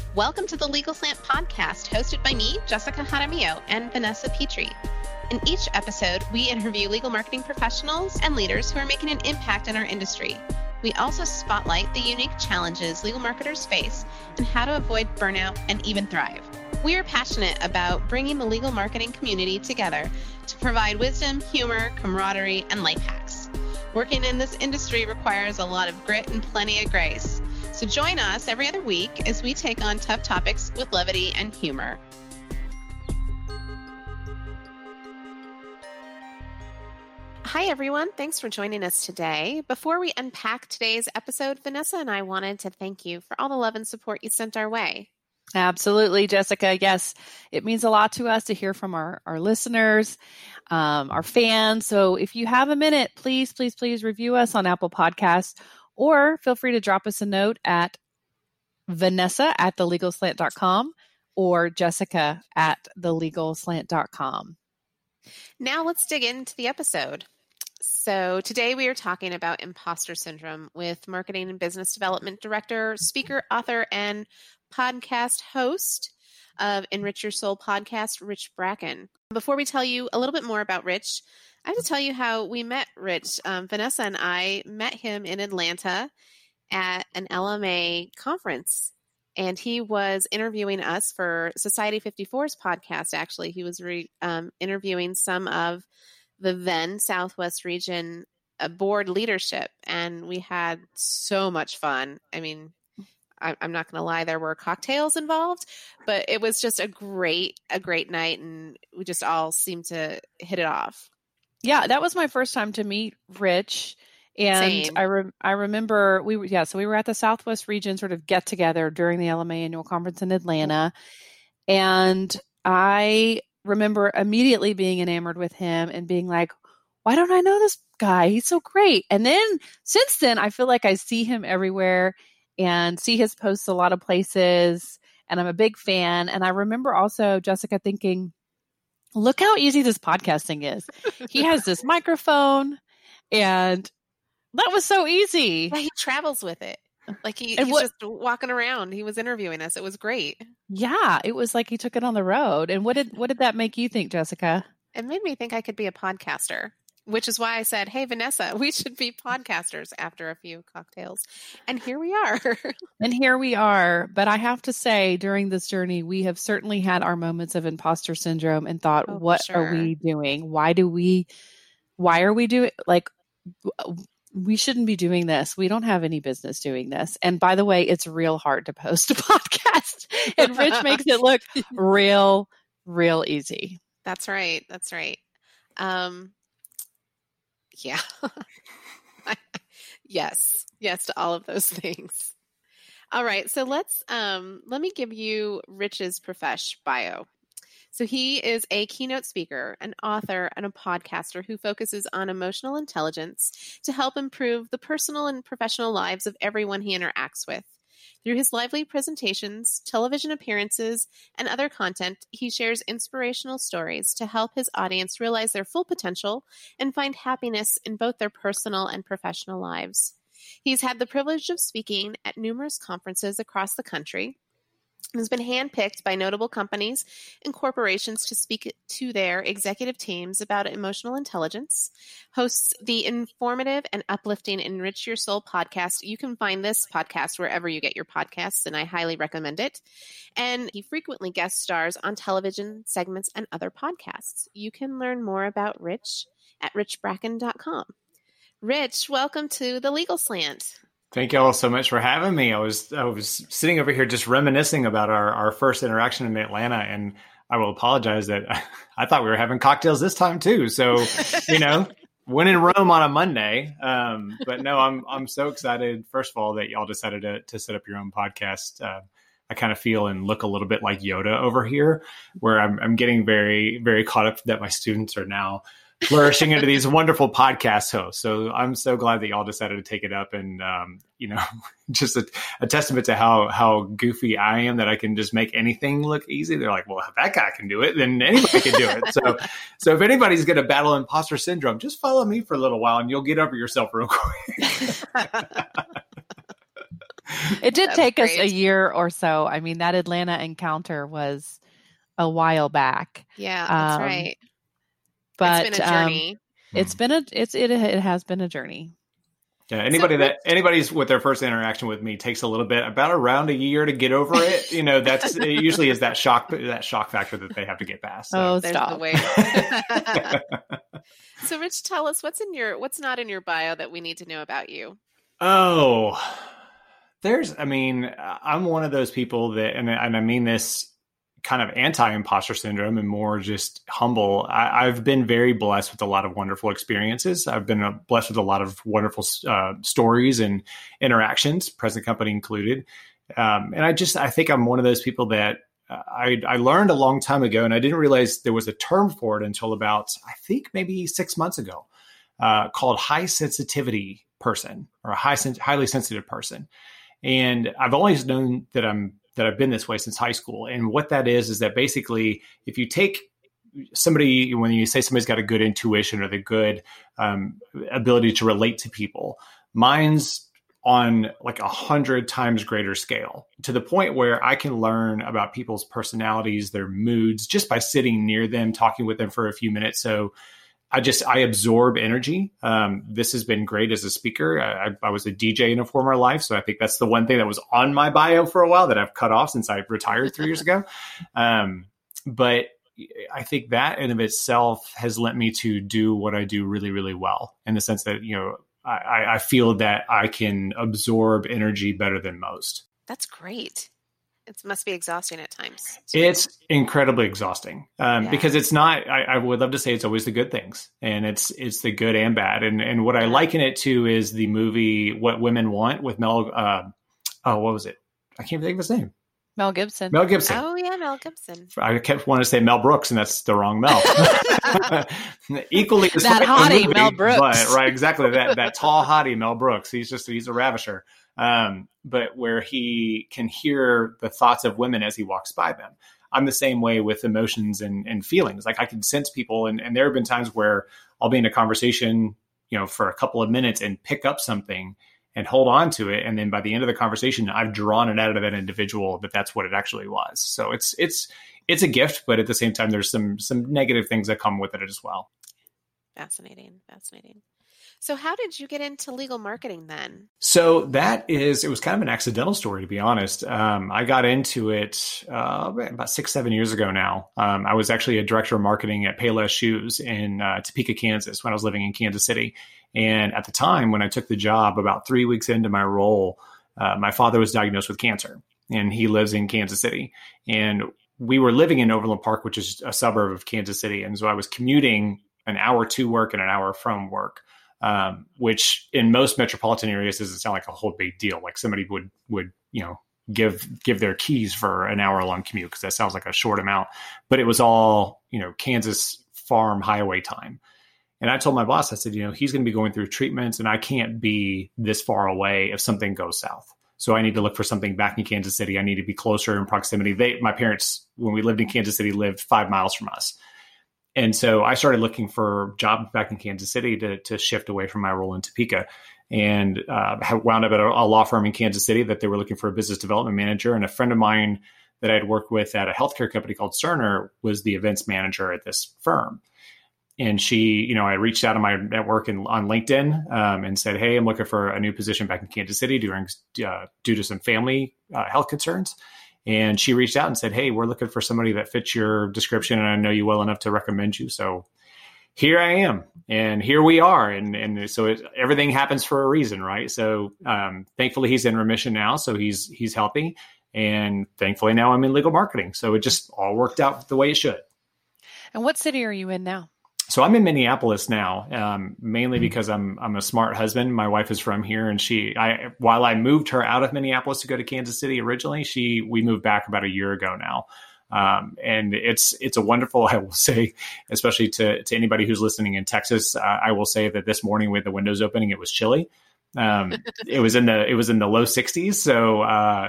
Welcome to the Legal Slant podcast, hosted by me, Jessica Jaramillo, and Vanessa Petrie. In each episode, we interview legal marketing professionals and leaders who are making an impact in our industry. We also spotlight the unique challenges legal marketers face and how to avoid burnout and even thrive. We are passionate about bringing the legal marketing community together to provide wisdom, humor, camaraderie, and life hacks. Working in this industry requires a lot of grit and plenty of grace. So join us every other week as we take on tough topics with levity and humor. Hi, everyone. Thanks for joining us today. Before we unpack today's episode, Vanessa and I wanted to thank you for all the love and support you sent our way. Absolutely, Jessica. Yes, it means a lot to us to hear from our listeners, our fans. So if you have a minute, please review us on Apple Podcasts, or feel free to drop us a note at Vanessa@thelegalslant.com or Jessica@thelegalslant.com. Now let's dig into the episode. So today we are talking about imposter syndrome with marketing and business development director, speaker, author, and podcast host of Enrich Your Soul podcast, Rich Bracken. Before we tell you a little bit more about Rich, I have to tell you how we met Rich. Vanessa and I met him in Atlanta at an LMA conference, and he was interviewing us for Society 54's podcast. Actually, he was interviewing some of the then Southwest region board leadership, and we had so much fun. I mean, I'm not going to lie, there were cocktails involved, but it was just a great night, and we just all seemed to hit it off. Yeah, that was my first time to meet Rich. And Same. I remember we were at the Southwest region sort of get together during the LMA annual conference in Atlanta. And I remember immediately being enamored with him and being like, why don't I know this guy? He's so great. And then since then, I feel like I see him everywhere and see his posts a lot of places. And I'm a big fan. And I remember also, Jessica, thinking, look how easy this podcasting is. He has this microphone, and that was so easy. Yeah, he travels with it. Like he's just walking around. He was interviewing us. It was great. Yeah, it was like he took it on the road. And what did that make you think, Jessica? It made me think I could be a podcaster, which is why I said, hey, Vanessa, we should be podcasters after a few cocktails. And here we are. But I have to say, during this journey, we have certainly had our moments of imposter syndrome and thought, what are we doing? Why are we doing, like, we shouldn't be doing this. We don't have any business doing this. And by the way, it's real hard to post a podcast. And Rich makes it look real easy. That's right. Yeah. Yes to all of those things. All right. So let me give you Rich's profesh bio. So he is a keynote speaker, an author, and a podcaster who focuses on emotional intelligence to help improve the personal and professional lives of everyone he interacts with. Through his lively presentations, television appearances, and other content, he shares inspirational stories to help his audience realize their full potential and find happiness in both their personal and professional lives. He's had the privilege of speaking at numerous conferences across the country, has been handpicked by notable companies and corporations to speak to their executive teams about emotional intelligence, hosts the informative and uplifting Enrich Your Soul podcast. You can find this podcast wherever you get your podcasts, and I highly recommend it. And he frequently guest stars on television segments and other podcasts. You can learn more about Rich at richbracken.com. Rich, welcome to the Legal Slant. Thank you all so much for having me. I was sitting over here just reminiscing about our first interaction in Atlanta, and I will apologize that I thought we were having cocktails this time too. So, when in Rome on a Monday. But no, I'm so excited. First of all, that y'all decided to set up your own podcast. I kind of feel and look a little bit like Yoda over here, where I'm getting very, very caught up that my students are now flourishing into these wonderful podcast hosts. So I'm so glad that y'all decided to take it up, and, just a testament to how goofy I am, that I can just make anything look easy. They're like, well, if that guy can do it, then anybody can do it. So if anybody's going to battle imposter syndrome, just follow me for a little while and you'll get over yourself real quick. It did That's take us a great. year or so. I mean, that Atlanta encounter was a while back. Yeah, that's right. But It's been a journey. it has been a journey. Yeah, So, anybody's with their first interaction with me takes a little bit, about around a year to get over it. You know, it usually is that shock factor that they have to get past. So. Oh, there's stop. the way. So, Rich, tell us what's not in your bio that we need to know about you. Oh, I'm one of those people that, and I mean this kind of anti-imposter syndrome and more just humble. I've been very blessed with a lot of wonderful experiences. I've been blessed with a lot of wonderful stories and interactions, present company included. And I think I'm one of those people that I learned a long time ago, and I didn't realize there was a term for it until about, I think maybe 6 months ago, called high sensitivity person, or a highly sensitive person. And I've always known that I've been this way since high school. And what that is that basically, if you take somebody, when you say somebody's got a good intuition or the good ability to relate to people, mine's on like 100 times greater scale, to the point where I can learn about people's personalities, their moods, just by sitting near them, talking with them for a few minutes. So I absorb energy. This has been great as a speaker. I was a DJ in a former life, so I think that's the one thing that was on my bio for a while that I've cut off since I retired 3 years ago. But I think that in of itself has led me to do what I do really, really well, in the sense that, I feel that I can absorb energy better than most. That's great. It must be exhausting at times. It's incredibly exhausting because it's not, I would love to say it's always the good things, and it's the good and bad. And what I liken it to is the movie What Women Want with Mel, what was it? I can't think of his name. Mel Gibson. Mel Gibson. Oh, yeah, Mel Gibson. I kept wanting to say Mel Brooks, and that's the wrong Mel. Equally, that hottie movie, Mel Brooks. But, right, exactly. That tall hottie Mel Brooks. He's a ravisher. But where he can hear the thoughts of women as he walks by them. I'm the same way with emotions and feelings. Like, I can sense people, and there have been times where I'll be in a conversation, for a couple of minutes and pick up something and hold on to it. And then by the end of the conversation, I've drawn it out of that individual that's what it actually was. So it's a gift, but at the same time, there's some negative things that come with it as well. Fascinating. So how did you get into legal marketing then? So it was kind of an accidental story, to be honest. I got into it about 6-7 years ago now. I was actually a director of marketing at Payless Shoes in Topeka, Kansas, when I was living in Kansas City. And at the time when I took the job, about 3 weeks into my role, my father was diagnosed with cancer, and he lives in Kansas City. And we were living in Overland Park, which is a suburb of Kansas City. And so I was commuting an hour to work and an hour from work. Which in most metropolitan areas doesn't sound like a whole big deal. Like somebody would give their keys for an hour long commute, because that sounds like a short amount. But it was all Kansas farm highway time. And I told my boss, I said, he's going to be going through treatments, and I can't be this far away if something goes south. So I need to look for something back in Kansas City. I need to be closer in proximity. My parents, when we lived in Kansas City, lived 5 miles from us. And so I started looking for jobs back in Kansas City to shift away from my role in Topeka, and wound up at a law firm in Kansas City that they were looking for a business development manager. And a friend of mine that I'd worked with at a healthcare company called Cerner was the events manager at this firm. And I reached out on my network and on LinkedIn and said, hey, I'm looking for a new position back in Kansas City due to some family health concerns. And she reached out and said, hey, we're looking for somebody that fits your description, and I know you well enough to recommend you. So here I am, and here we are. And so everything happens for a reason, right? So thankfully he's in remission now, so he's healthy. And thankfully now I'm in legal marketing. So it just all worked out the way it should. And what city are you in now? So I'm in Minneapolis now, mainly because I'm a smart husband. My wife is from here, and while I moved her out of Minneapolis to go to Kansas City originally, we moved back about a year ago now. And it's a wonderful, I will say, especially to anybody who's listening in Texas, I will say that this morning with the windows opening, it was chilly. It was in the low 60s. So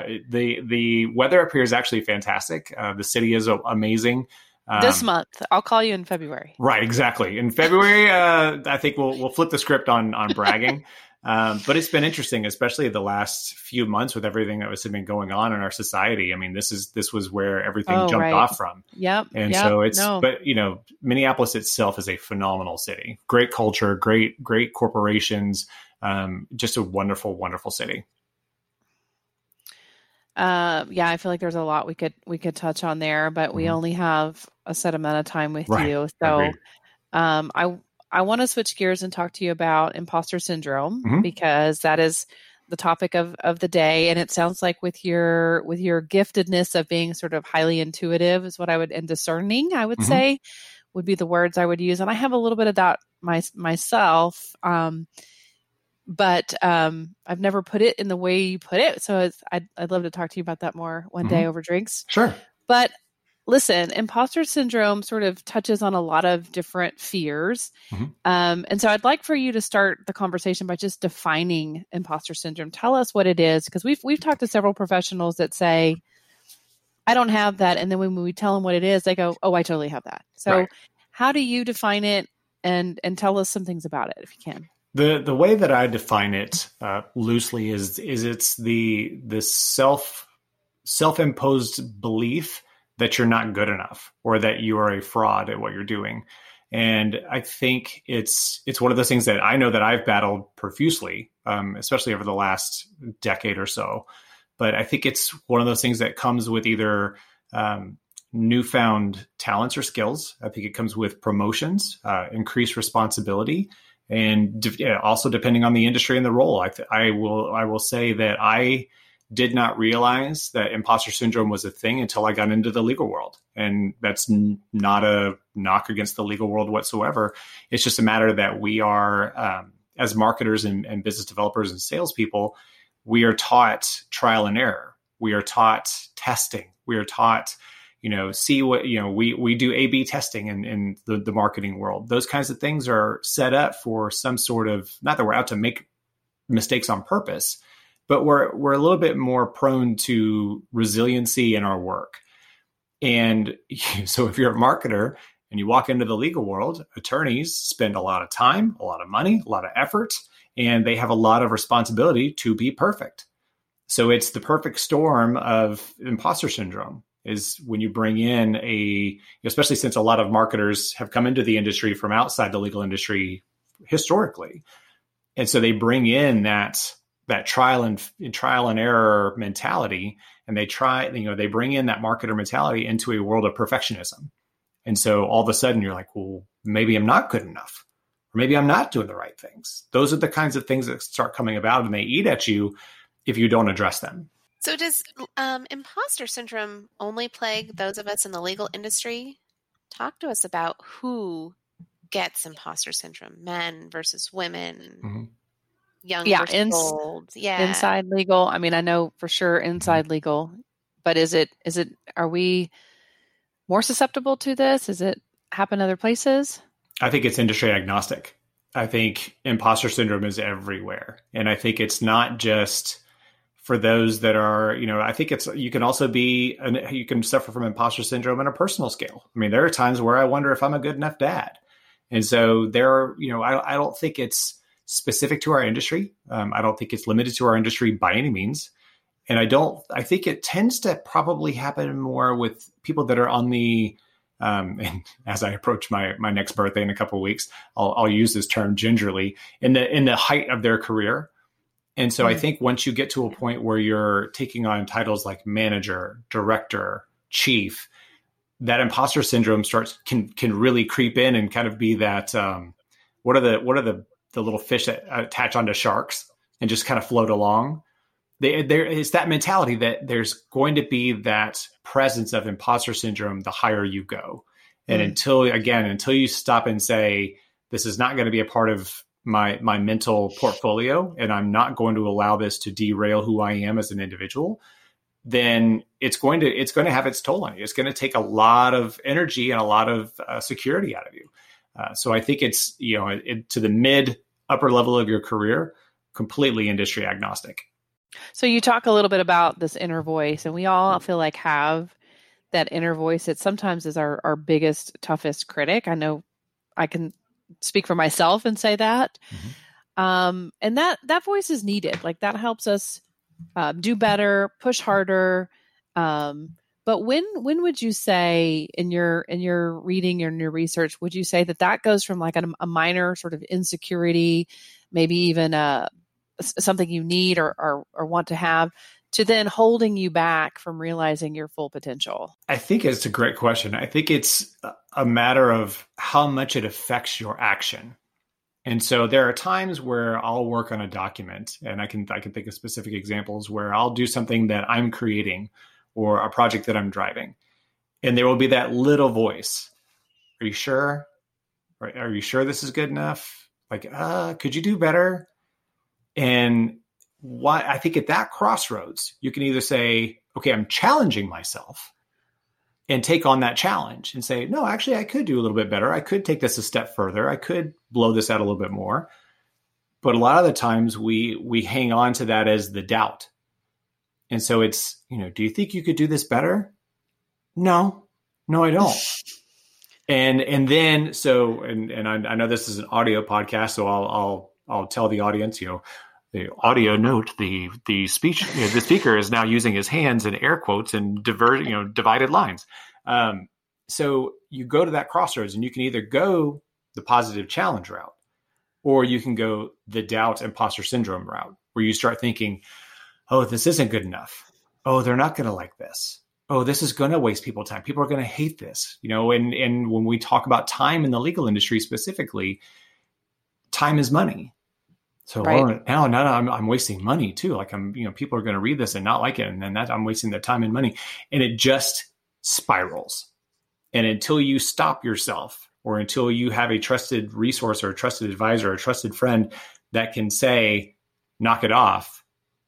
the weather up here is actually fantastic. The city is amazing. This month, I'll call you in February. Right, exactly. In February, I think we'll flip the script on bragging. But it's been interesting, especially the last few months with everything that was been going on in our society. I mean, this was where everything jumped off from. Yep. And so but Minneapolis itself is a phenomenal city, great culture, great corporations, just a wonderful, wonderful city. I feel like there's a lot we could touch on there, but we only have a set amount of time with you. So, I want to switch gears and talk to you about imposter syndrome, because that is the topic of the day. And it sounds like with your giftedness of being sort of highly intuitive is what and discerning, I would say would be the words I would use. And I have a little bit of that myself. But I've never put it in the way you put it. So I'd love to talk to you about that more one day over drinks. Sure. But listen, imposter syndrome sort of touches on a lot of different fears. And so I'd like for you to start the conversation by just defining imposter syndrome. Tell us what it is, because we've talked to several professionals that say, I don't have that. And then when we tell them what it is, they go, oh, I totally have that. So how do you define it, and tell us some things about it if you can? The way that I define it loosely is it's the self-imposed belief that you're not good enough, or that you are a fraud at what you're doing. And I think it's one of those things that I know that I've battled profusely, especially over the last decade or so. But I think it's one of those things that comes with either newfound talents or skills. I think it comes with promotions, increased responsibility, and also depending on the industry and the role. I will say that I did not realize that imposter syndrome was a thing until I got into the legal world. And that's not a knock against the legal world whatsoever. It's just a matter that we are, as marketers and business developers and salespeople, we are taught trial and error. We are taught testing. We are taught, see what, we do A/B testing in the marketing world. Those kinds of things are set up for some sort of, not that we're out to make mistakes on purpose, but we're a little bit more prone to resiliency in our work. And so if you're a marketer and you walk into the legal world, attorneys spend a lot of time, a lot of money, a lot of effort, and they have a lot of responsibility to be perfect. So it's the perfect storm of imposter syndrome is when you bring in especially since a lot of marketers have come into the industry from outside the legal industry historically. And so they bring in that trial and error mentality, and they bring in that marketer mentality into a world of perfectionism. And so all of a sudden you're like, well, maybe I'm not good enough, or maybe I'm not doing the right things. Those are the kinds of things that start coming about, and they eat at you if you don't address them. So does imposter syndrome only plague those of us in the legal industry? Talk to us about who gets imposter syndrome, men versus women. Young versus old. Inside legal. I mean, I know for sure inside legal, but are we more susceptible to this? Does it happen other places? I think it's industry agnostic. I think imposter syndrome is everywhere. And I think it's not just for those that are, I think you can also you can suffer from imposter syndrome on a personal scale. I mean, there are times where I wonder if I'm a good enough dad. And so I don't think it's specific to our industry. I don't think it's limited to our industry by any means. And I think it tends to probably happen more with people that are on the, and as I approach my next birthday in a couple of weeks, I'll use this term gingerly, in the height of their career. And so I think once you get to a point where you're taking on titles like manager, director, chief, that imposter syndrome can really creep in and kind of be that, what are the little fish that attach onto sharks and just kind of float along. There is that mentality that there's going to be that presence of imposter syndrome the higher you go. And until you stop and say, this is not going to be a part of my mental portfolio, and I'm not going to allow this to derail who I am as an individual, then it's going to have its toll on you. It's going to take a lot of energy and a lot of security out of you. So I think it's, to the upper level of your career, completely industry agnostic. So you talk a little bit about this inner voice, and we all feel like have that inner voice that sometimes is our biggest, toughest critic. I know I can speak for myself and say that. And that voice is needed. Like that helps us do better, push harder. But when would you say in your reading and your research, would you say that goes from like a minor sort of insecurity, maybe even something you need or want to have, to then holding you back from realizing your full potential? I think it's a great question. I think it's a matter of how much it affects your action. And so there are times where I'll work on a document, and I can think of specific examples where I'll do something that I'm creating or a project that I'm driving. And there will be that little voice. Are you sure? Are you sure this is good enough? Like, could you do better? And why I think at that crossroads, you can either say, okay, I'm challenging myself and take on that challenge and say, no, actually, I could do a little bit better. I could take this a step further. I could blow this out a little bit more. But a lot of the times we hang on to that as the doubt. And so it's, do you think you could do this better? No, I don't. And then, I know this is an audio podcast, so I'll tell the audience, the audio note, the speaker is now using his hands in air quotes and divided lines. So you go to that crossroads, and you can either go the positive challenge route, or you can go the doubt imposter syndrome route, where you start thinking, oh, this isn't good enough. Oh, they're not going to like this. Oh, this is going to waste people time. People are going to hate this. And when we talk about time in the legal industry specifically, time is money. So right. now I'm wasting money too. Like people are going to read this and not like it. And then I'm wasting their time and money, and it just spirals. And until you stop yourself, or until you have a trusted resource or a trusted advisor or a trusted friend that can say, knock it off,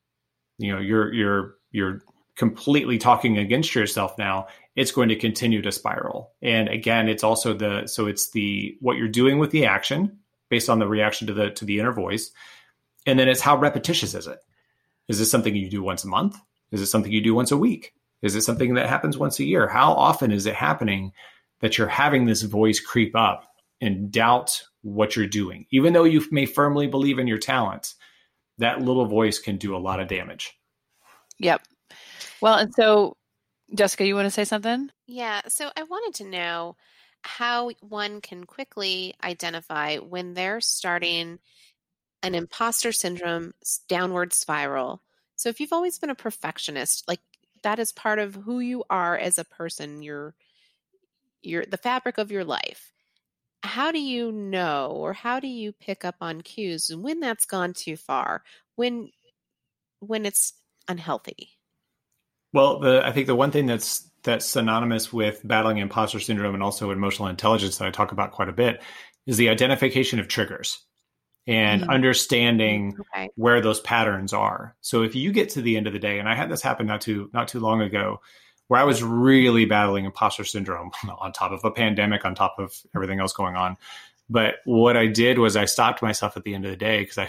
you're completely talking against yourself now, it's going to continue to spiral. And again, it's also what you're doing with the action based on the reaction to the inner voice. And then it's how repetitious is it? Is this something you do once a month? Is it something you do once a week? Is it something that happens once a year? How often is it happening that you're having this voice creep up and doubt what you're doing? Even though you may firmly believe in your talents, that little voice can do a lot of damage. Yep. Well, and so Jessica, you want to say something? Yeah. So I wanted to know how one can quickly identify when they're starting an imposter syndrome downward spiral. So if you've always been a perfectionist, like that is part of who you are as a person, you're the fabric of your life. How do you know, or how do you pick up on cues when that's gone too far, when it's unhealthy? Well, I think the one thing that's synonymous with battling imposter syndrome and also emotional intelligence that I talk about quite a bit is the identification of triggers and understanding where those patterns are. So if you get to the end of the day, and I had this happen not too long ago, where I was really battling imposter syndrome on top of a pandemic, on top of everything else going on. But what I did was I stopped myself at the end of the day, because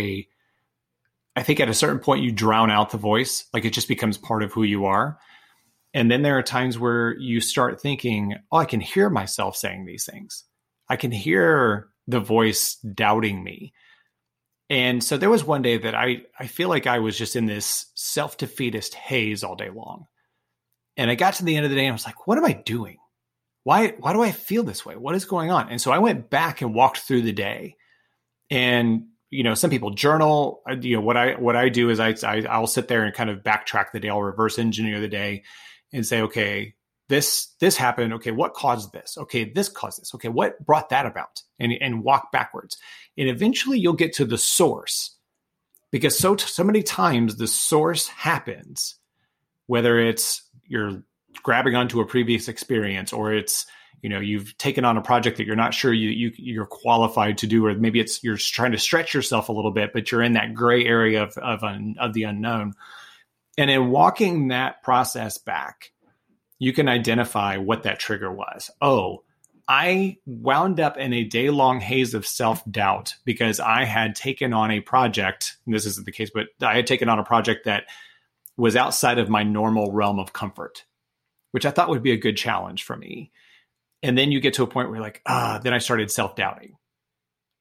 I think at a certain point you drown out the voice, like it just becomes part of who you are. And then there are times where you start thinking, oh, I can hear myself saying these things. I can hear the voice doubting me. And so there was one day that I feel like I was just in this self-defeatist haze all day long. And I got to the end of the day and I was like, what am I doing? Why do I feel this way? What is going on? And so I went back and walked through the day. And some people journal. What I do is I'll sit there and kind of backtrack the day. I'll reverse engineer the day and say, okay, this happened. Okay, what caused this? Okay, this caused this. Okay, what brought that about? And walk backwards. And eventually you'll get to the source, because so many times the source happens, whether it's you're grabbing onto a previous experience, or it's you've taken on a project that you're not sure you're qualified to do, or maybe it's you're trying to stretch yourself a little bit, but you're in that gray area of the unknown. And in walking that process back, you can identify what that trigger was. Oh, I wound up in a day-long haze of self-doubt because I had taken on a project, and this isn't the case, but I had taken on a project that was outside of my normal realm of comfort, which I thought would be a good challenge for me. And then you get to a point where you're like, then I started self-doubting.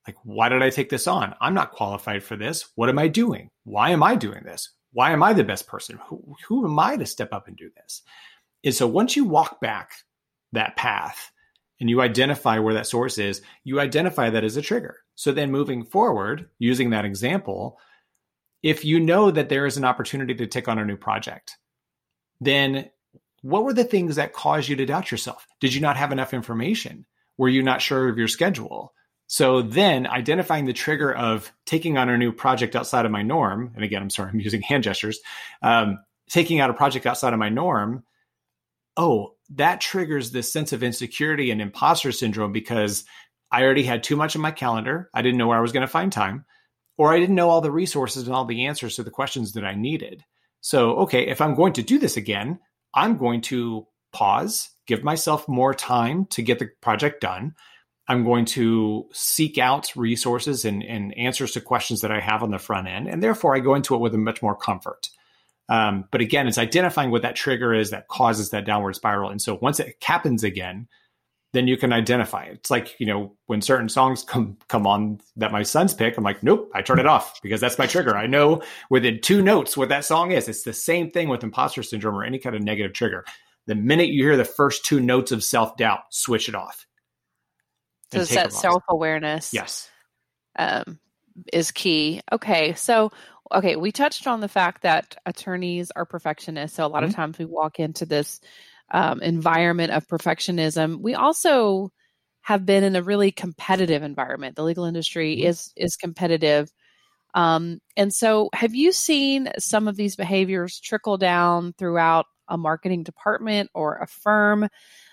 Like, why did I take this on? I'm not qualified for this. What am I doing? Why am I doing this? Why am I the best person? Who am I to step up and do this? And so once you walk back that path and you identify where that source is, you identify that as a trigger. So then moving forward, using that example, if you know that there is an opportunity to take on a new project, then what were the things that caused you to doubt yourself? Did you not have enough information? Were you not sure of your schedule? So then identifying the trigger of taking on a new project outside of my norm, and again, I'm sorry, I'm using hand gestures, taking out a project outside of my norm, that triggers this sense of insecurity and imposter syndrome because I already had too much in my calendar. I didn't know where I was going to find time, or I didn't know all the resources and all the answers to the questions that I needed. So, okay, if I'm going to do this again, I'm going to pause, give myself more time to get the project done. I'm going to seek out resources and answers to questions that I have on the front end. And therefore, I go into it with a much more comfort. But again, it's identifying what that trigger is that causes that downward spiral. And so once it happens again, then you can identify it. It's like, when certain songs come on that my sons pick, I'm like, nope, I turn it off because that's my trigger. I know within 2 notes what that song is. It's the same thing with imposter syndrome or any kind of negative trigger. The minute you hear the first 2 notes of self-doubt, switch it off. So it's that self-awareness. Yes. Is key. Okay. So, we touched on the fact that attorneys are perfectionists. So a lot of times we walk into this environment of perfectionism. We also have been in a really competitive environment. The legal industry is competitive. And so have you seen some of these behaviors trickle down throughout a marketing department or a firm?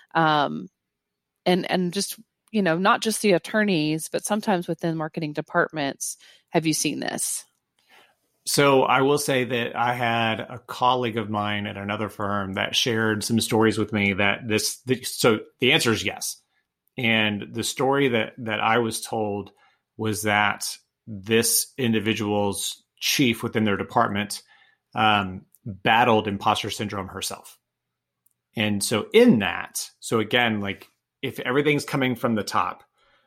And just, not just the attorneys, but sometimes within marketing departments, have you seen this? So I will say that I had a colleague of mine at another firm that shared some stories with me so the answer is yes. And the story that I was told was that this individual's chief within their department battled imposter syndrome herself. And so again, like if everything's coming from the top,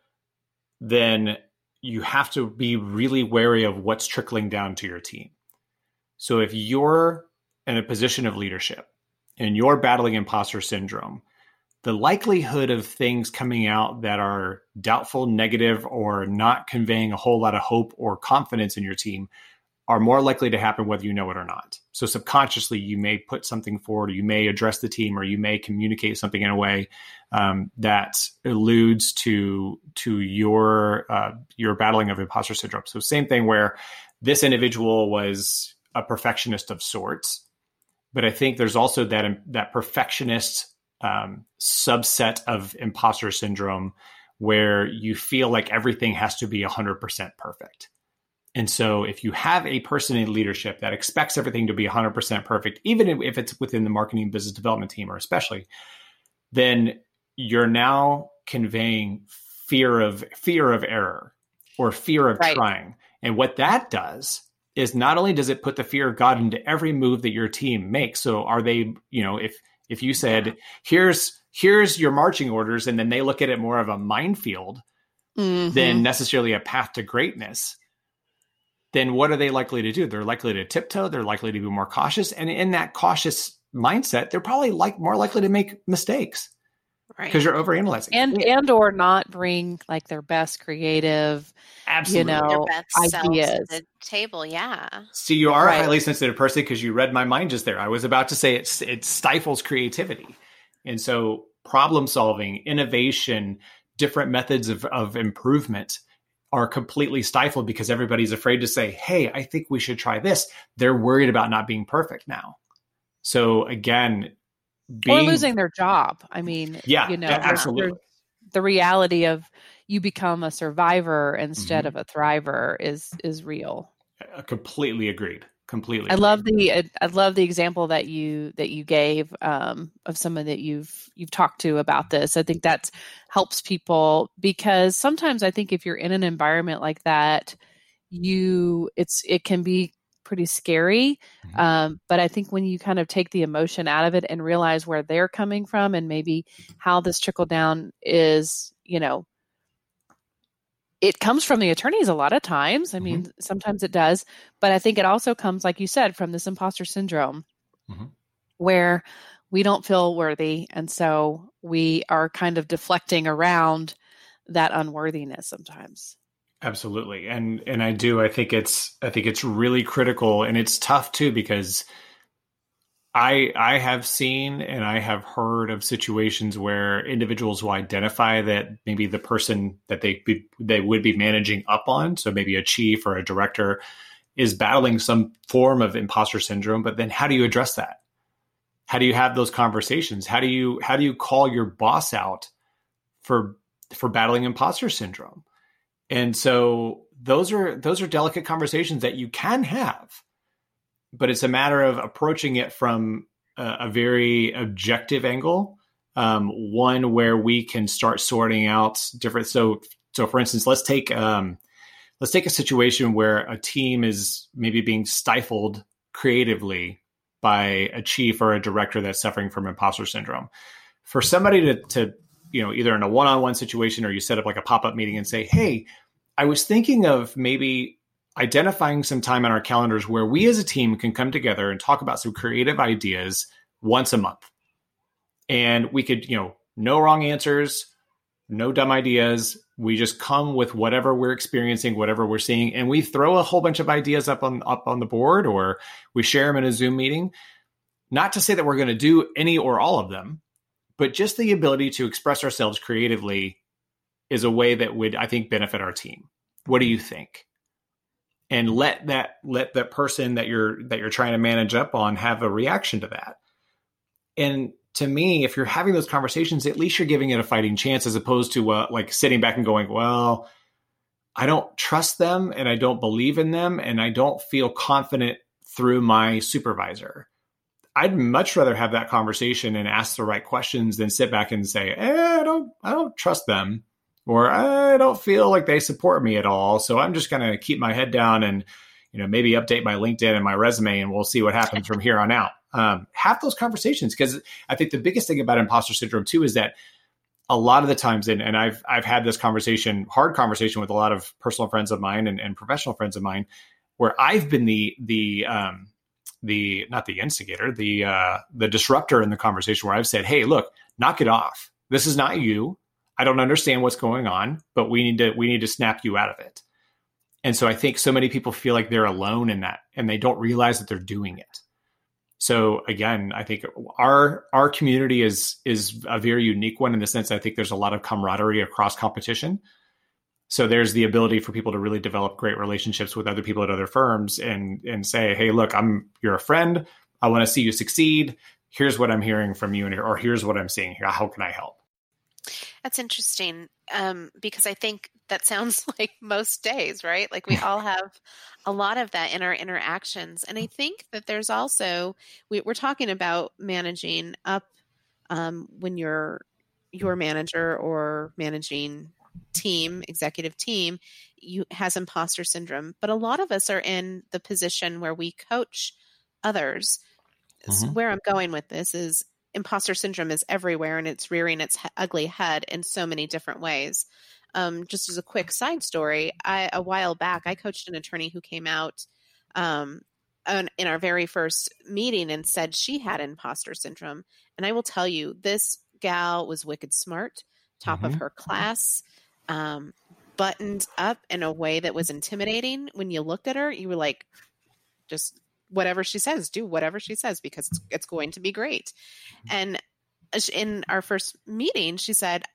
then you have to be really wary of what's trickling down to your team. So if you're in a position of leadership and you're battling imposter syndrome, the likelihood of things coming out that are doubtful, negative, or not conveying a whole lot of hope or confidence in your team are more likely to happen whether you know it or not. So subconsciously, you may put something forward, or you may address the team, or you may communicate something in a way that alludes to your battling of imposter syndrome. So same thing where this individual was a perfectionist of sorts, but I think there's also that perfectionist subset of imposter syndrome where you feel like everything has to be 100% perfect. And so if you have a person in leadership that expects everything to be 100% perfect, even if it's within the marketing business development team, or especially, then you're now conveying fear of error or fear of trying. And what that does is not only does it put the fear of God into every move that your team makes. So are they, if you said, here's your marching orders, and then they look at it more of a minefield than necessarily a path to greatness, then what are they likely to do? They're likely to tiptoe. They're likely to be more cautious. And in that cautious mindset, they're probably more likely to make mistakes because you're overanalyzing. And or not bring like their best creative, absolutely, their best ideas to the table. Yeah. See, you are a highly sensitive person because you read my mind just there. I was about to say it stifles creativity. And so problem solving, innovation, different methods of improvement are completely stifled because everybody's afraid to say, hey, I think we should try this. They're worried about not being perfect now. So again, or losing their job. I mean, absolutely. The reality of you become a survivor instead of a thriver is real. Completely agreed. Completely. I love the example that you gave of someone that you've talked to about this. I think that helps people because sometimes I think if you're in an environment like that, it can be pretty scary. But I think when you kind of take the emotion out of it and realize where they're coming from and maybe how this trickle down is, it comes from the attorneys a lot of times. I mean, sometimes it does, but I think it also comes, like you said, from this imposter syndrome where we don't feel worthy. And so we are kind of deflecting around that unworthiness sometimes. Absolutely. And I think it's really critical, and it's tough too, because I have seen and I have heard of situations where individuals will identify that maybe the person that they would be managing up on, so maybe a chief or a director, is battling some form of imposter syndrome. But then how do you address that? How do you have those conversations? How do you call your boss out for battling imposter syndrome? And so those are delicate conversations that you can have. But it's a matter of approaching it from a very objective angle, one where we can start sorting out different. So for instance, let's take a situation where a team is maybe being stifled creatively by a chief or a director that's suffering from imposter syndrome. For somebody to either in a one-on-one situation, or you set up like a pop-up meeting and say, hey, I was thinking of maybe identifying some time on our calendars where we as a team can come together and talk about some creative ideas once a month. And we could, no wrong answers, no dumb ideas. We just come with whatever we're experiencing, whatever we're seeing, and we throw a whole bunch of ideas up on the board, or we share them in a Zoom meeting. Not to say that we're going to do any or all of them, but just the ability to express ourselves creatively is a way that would, I think, benefit our team. What do you think? And let that person that you're trying to manage up on have a reaction to that. And to me, if you're having those conversations, at least you're giving it a fighting chance, as opposed to like sitting back and going, well, I don't trust them and I don't believe in them and I don't feel confident through my supervisor. I'd much rather have that conversation and ask the right questions than sit back and say, I don't trust them, or I don't feel like they support me at all. So I'm just going to keep my head down and, maybe update my LinkedIn and my resume, and we'll see what happens from here on out. Have those conversations, because I think the biggest thing about imposter syndrome too is that a lot of the times, and I've had this hard conversation with a lot of personal friends of mine and professional friends of mine, where I've been the not the instigator, the disruptor in the conversation, where I've said, hey, look, knock it off. This is not you. I don't understand what's going on, but we need to snap you out of it. And so I think so many people feel like they're alone in that, and they don't realize that they're doing it. So again, I think our community is a very unique one in the sense that I think there's a lot of camaraderie across competition. So there's the ability for people to really develop great relationships with other people at other firms and say, hey, look, you're a friend. I want to see you succeed. Here's what I'm hearing from you, or here's what I'm seeing here. How can I help? That's interesting, because I think that sounds like most days, right? Like we all have a lot of that in our interactions. And I think that there's also, we're talking about managing up when you're your manager or managing executive team, has imposter syndrome. But a lot of us are in the position where we coach others. So where I'm going with this is imposter syndrome is everywhere, and it's rearing its ugly head in so many different ways. Just as a quick side story, a while back, I coached an attorney who came out in our very first meeting and said she had imposter syndrome. And I will tell you, this gal was wicked smart, top of her class, buttoned up in a way that was intimidating. When you looked at her, you were like, just whatever she says, do whatever she says, because it's going to be great. And in our first meeting, she said,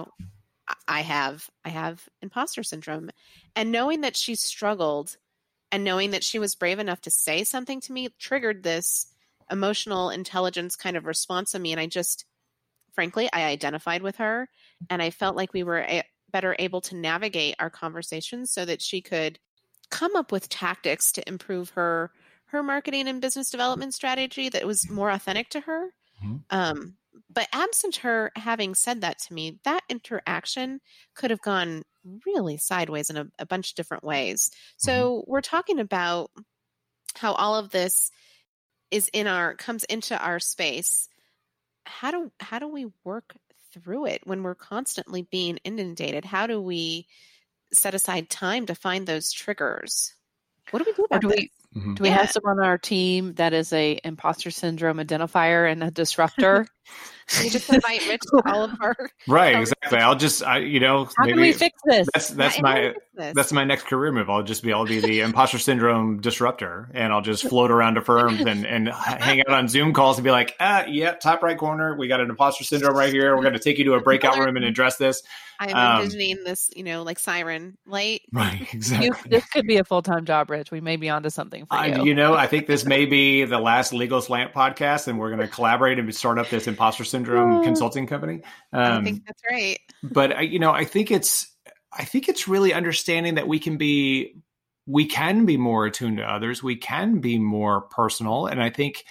I have imposter syndrome. And knowing that she struggled and knowing that she was brave enough to say something to me triggered this emotional intelligence kind of response in me. And I just, frankly, I identified with her, and I felt like we were better able to navigate our conversations so that she could come up with tactics to improve her marketing and business development strategy that was more authentic to her. But absent her having said that to me, that interaction could have gone really sideways in a bunch of different ways. So we're talking about how all of this comes into our space. How do we work through it when we're constantly being inundated? How do we set aside time to find those triggers. What do we do Or about this? do we have someone on our team that is a imposter syndrome identifier and a disruptor? We just invite Rich to all of our Right, exactly. How can we fix this? That's my next career move. I'll be the imposter syndrome disruptor, and I'll just float around to firms and hang out on Zoom calls and be like, top right corner, we got an imposter syndrome right here. We're going to take you to a breakout room and address this. I'm envisioning this, like siren light. Right, exactly. This could be a full-time job, Rich. We may be onto something for you. I think this may be the last Legal Slant podcast, and we're going to collaborate and start up this imposter syndrome consulting company. I think that's right. But I think it's really understanding that we can be more attuned to others. We can be more personal. And I think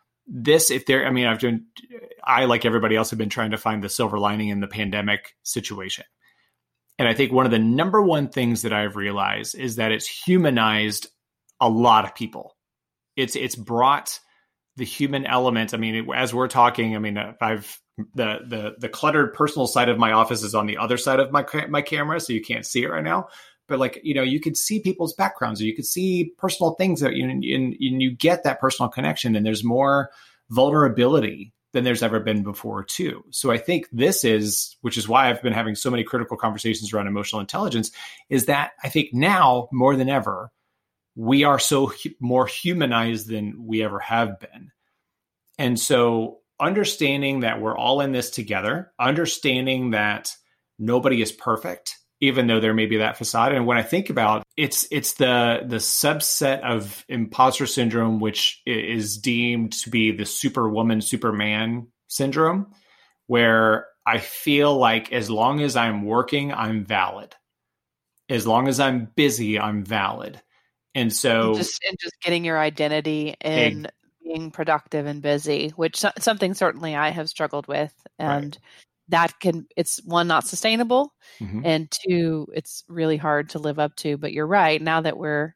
I, like everybody else, have been trying to find the silver lining in the pandemic situation. And I think one of the number one things that I've realized is that it's humanized a lot of people. It's brought the human element. I mean, as we're talking, the cluttered personal side of my office is on the other side of my camera, so you can't see it right now. But you could see people's backgrounds, or you could see personal things that you get that personal connection, and there's more vulnerability than there's ever been before too. So I think which is why I've been having so many critical conversations around emotional intelligence, is that I think now more than ever, we are so more humanized than we ever have been. And so understanding that we're all in this together, understanding that nobody is perfect, even though there may be that facade. And when I think about it's the subset of imposter syndrome, which is deemed to be the superwoman, superman syndrome, where I feel like as long as I'm working, I'm valid. As long as I'm busy, I'm valid. And so just getting your identity in being productive and busy, which something certainly I have struggled with. And it's one, not sustainable. Mm-hmm. And two, it's really hard to live up to. But you're right. Now that we're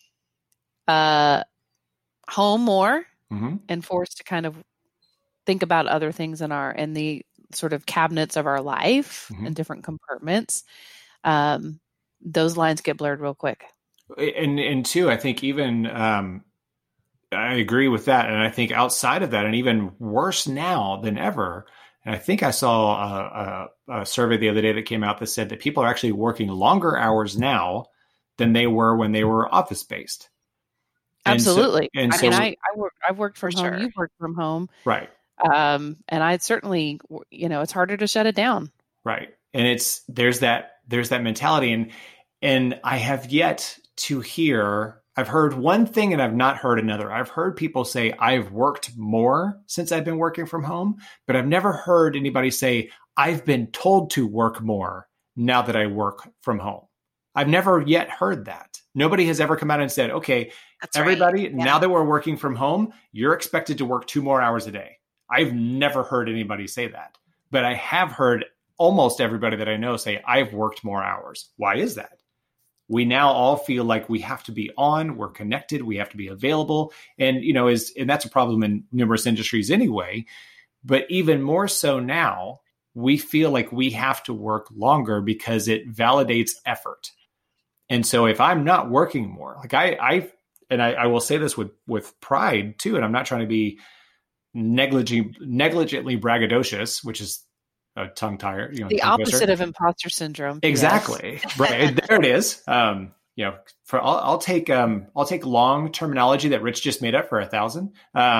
home more and forced to kind of think about other things in the sort of cabinets of our life and different compartments, those lines get blurred real quick. And two, I think even I agree with that. And I think outside of that, and even worse now than ever, and I think I saw a survey the other day that came out that said that people are actually working longer hours now than they were when they were office-based. Absolutely. I've worked from home. Sure. You've worked from home. Right. And I certainly, it's harder to shut it down. Right. And there's that mentality. And I have yet to hear, I've heard one thing and I've not heard another. I've heard people say, I've worked more since I've been working from home, but I've never heard anybody say, I've been told to work more now that I work from home. I've never yet heard that. Nobody has ever come out and said, okay, that's everybody, right. Now that we're working from home, you're expected to work 2 more hours a day. I've never heard anybody say that, but I have heard almost everybody that I know say, I've worked more hours. Why is that? We now all feel like we have to be on, we're connected, we have to be available. And, and that's a problem in numerous industries anyway. But even more so now, we feel like we have to work longer because it validates effort. And so if I'm not working more, like I will say this with pride too, and I'm not trying to be negligently braggadocious, which is a tongue tire, the opposite of imposter syndrome. Exactly. Yes. Right. There it is. I'll take long terminology that Rich just made up for 1,000.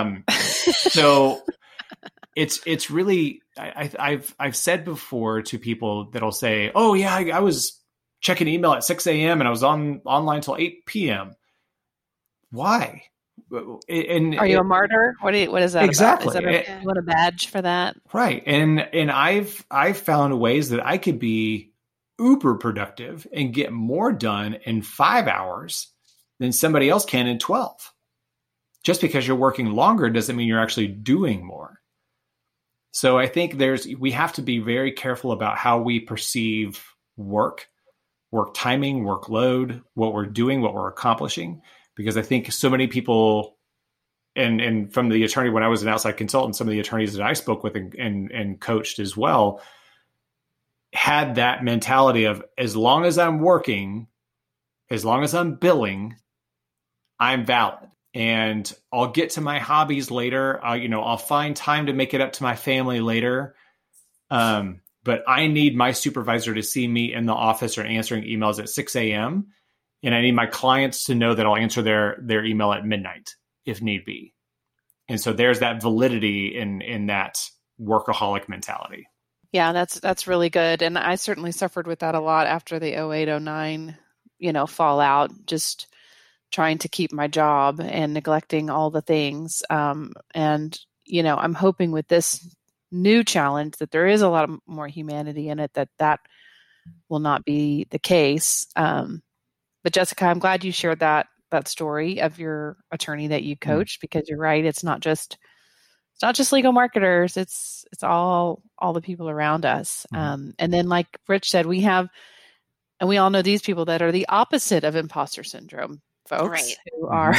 So it's really, I've said before to people that'll say, oh yeah, I was checking email at 6 a.m. and I was online till 8 p.m. Why? And are you a martyr? What is that exactly? About? Is that you want a badge for that? Right. And I've found ways that I could be uber productive and get more done in 5 hours than somebody else can in 12. Just because you're working longer doesn't mean you're actually doing more. So I think we have to be very careful about how we perceive work timing, workload, what we're doing, what we're accomplishing. Because I think so many people, and from the attorney, when I was an outside consultant, some of the attorneys that I spoke with and coached as well, had that mentality of, as long as I'm working, as long as I'm billing, I'm valid. And I'll get to my hobbies later. I'll find time to make it up to my family later. But I need my supervisor to see me in the office or answering emails at 6 a.m. And I need my clients to know that I'll answer their email at midnight if need be. And so there's that validity in that workaholic mentality. Yeah, that's really good. And I certainly suffered with that a lot after the 08-09, fallout, just trying to keep my job and neglecting all the things. And I'm hoping with this new challenge that there is a lot of more humanity in it, that will not be the case. But Jessica, I'm glad you shared that story of your attorney that you coached, because you're right. It's not just legal marketers. It's all the people around us. And then, like Rich said, we have, and we all know these people that are the opposite of imposter syndrome folks, right, who are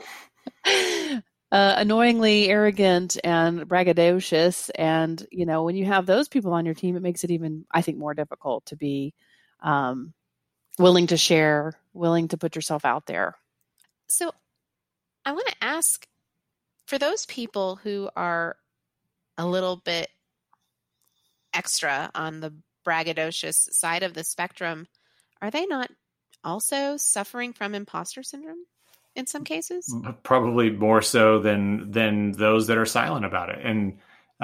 annoyingly arrogant and braggadocious. And, when you have those people on your team, it makes it even, I think, more difficult to be willing to share, willing to put yourself out there. So I want to ask, for those people who are a little bit extra on the braggadocious side of the spectrum, are they not also suffering from imposter syndrome in some cases? Probably more so than those that are silent about it. And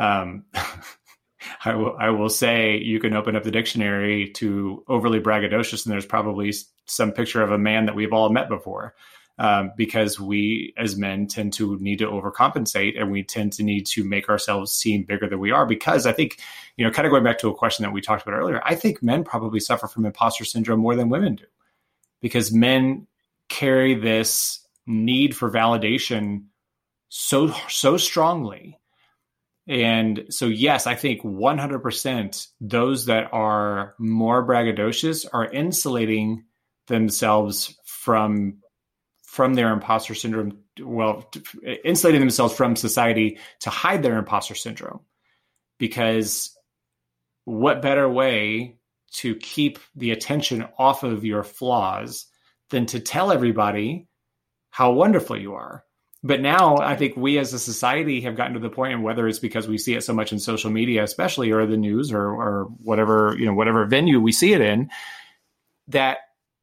I will say, you can open up the dictionary to overly braggadocious, and there's probably some picture of a man that we've all met before. Because we as men tend to need to overcompensate, and we tend to need to make ourselves seem bigger than we are. Because I think, kind of going back to a question that we talked about earlier, I think men probably suffer from imposter syndrome more than women do, because men carry this need for validation so strongly. And so, yes, I think 100% those that are more braggadocious are insulating themselves from their imposter syndrome, insulating themselves from society to hide their imposter syndrome. Because what better way to keep the attention off of your flaws than to tell everybody how wonderful you are? But now I think we as a society have gotten to the point, and whether it's because we see it so much in social media, especially, or the news, or whatever, whatever venue we see it in, that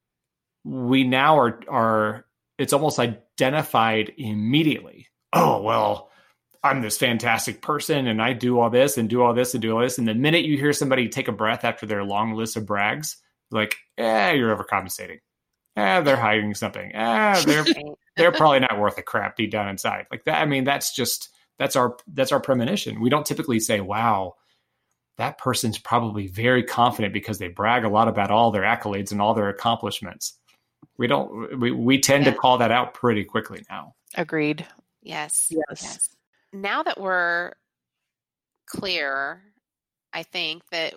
we now are it's almost identified immediately. Oh, well, I'm this fantastic person, and I do all this and do all this and do all this. And the minute you hear somebody take a breath after their long list of brags, like, you're overcompensating. They're hiding something. They're probably not worth a crap deep down inside. Like that. I mean, that's our premonition. We don't typically say, wow, that person's probably very confident because they brag a lot about all their accolades and all their accomplishments. We tend to call that out pretty quickly now. Agreed. Yes. Now that we're clear, I think that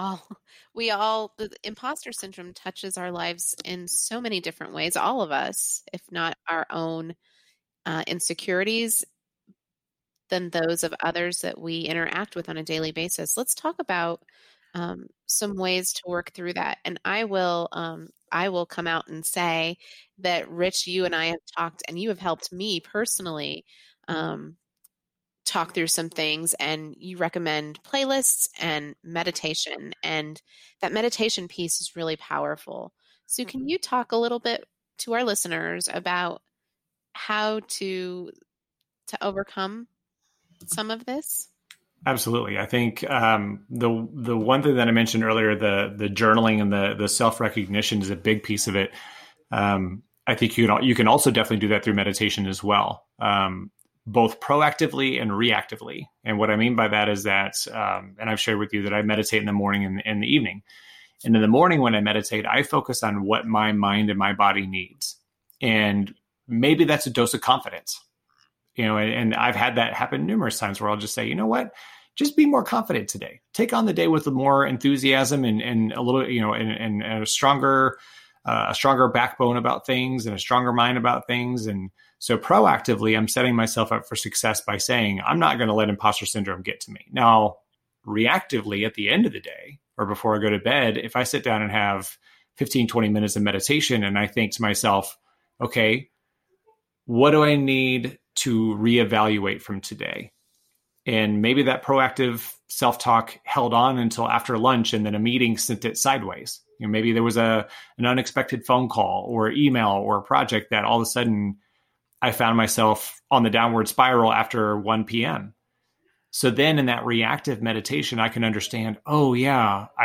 the imposter syndrome touches our lives in so many different ways, all of us, if not our own insecurities, than those of others that we interact with on a daily basis. Let's talk about some ways to work through that. And I will come out and say that, Rich, you and I have talked, and you have helped me personally talk through some things, and you recommend playlists and meditation, and that meditation piece is really powerful. So can you talk a little bit to our listeners about how to overcome some of this? Absolutely. I think the one thing that I mentioned earlier, the journaling and the self-recognition is a big piece of it. I think you can also definitely do that through meditation as well, both proactively and reactively. And what I mean by that is that, and I've shared with you that I meditate in the morning and the evening. And in the morning when I meditate, I focus on what my mind and my body needs. And maybe that's a dose of confidence. And I've had that happen numerous times where I'll just say, you know what, just be more confident today. Take on the day with more enthusiasm and a little, and a stronger backbone about things and a stronger mind about things. And so proactively, I'm setting myself up for success by saying, I'm not going to let imposter syndrome get to me. Now, reactively, at the end of the day, or before I go to bed, if I sit down and have 15, 20 minutes of meditation and I think to myself, okay, what do I need to reevaluate from today? And maybe that proactive self-talk held on until after lunch, and then a meeting sent it sideways. Maybe there was an unexpected phone call or email or a project that all of a sudden I found myself on the downward spiral after 1 p.m. So then in that reactive meditation, I can understand, oh yeah, I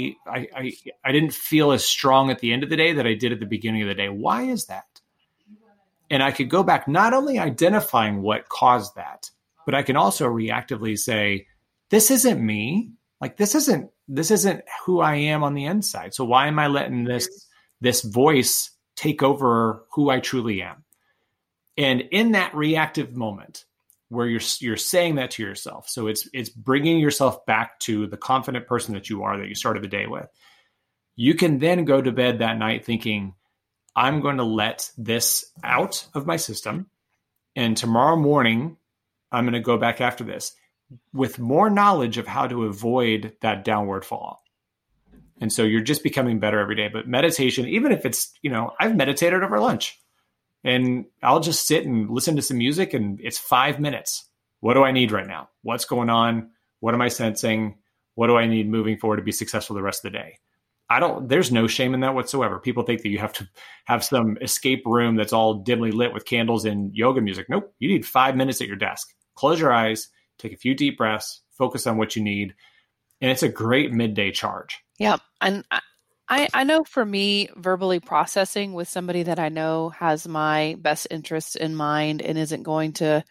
didn't feel as strong at the end of the day that I did at the beginning of the day. Why is that? And I could go back, not only identifying what caused that, but I can also reactively say, this isn't me. Like, this isn't who I am on the inside. So why am I letting this voice take over who I truly am? And in that reactive moment where you're saying that to yourself, so it's bringing yourself back to the confident person that you are, that you started the day with, you can then go to bed that night thinking, I'm going to let this out of my system. And tomorrow morning, I'm going to go back after this with more knowledge of how to avoid that downward fall. And so you're just becoming better every day. But meditation, even if it's, I've meditated over lunch and I'll just sit and listen to some music and it's 5 minutes. What do I need right now? What's going on? What am I sensing? What do I need moving forward to be successful the rest of the day? There's no shame in that whatsoever. People think that you have to have some escape room that's all dimly lit with candles and yoga music. Nope. You need 5 minutes at your desk. Close your eyes, take a few deep breaths, focus on what you need. And it's a great midday charge. Yeah. And I know for me, verbally processing with somebody that I know has my best interests in mind and isn't going to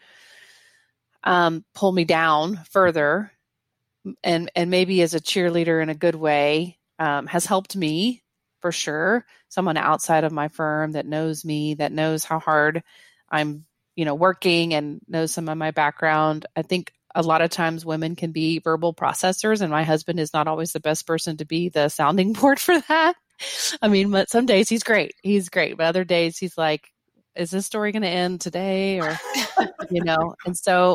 pull me down further, and maybe as a cheerleader in a good way, has helped me for sure. Someone outside of my firm that knows me, that knows how hard I'm, working and knows some of my background. I think a lot of times women can be verbal processors, and my husband is not always the best person to be the sounding board for that. I mean, but some days he's great. But other days he's like, is this story going to end today? Or, and so,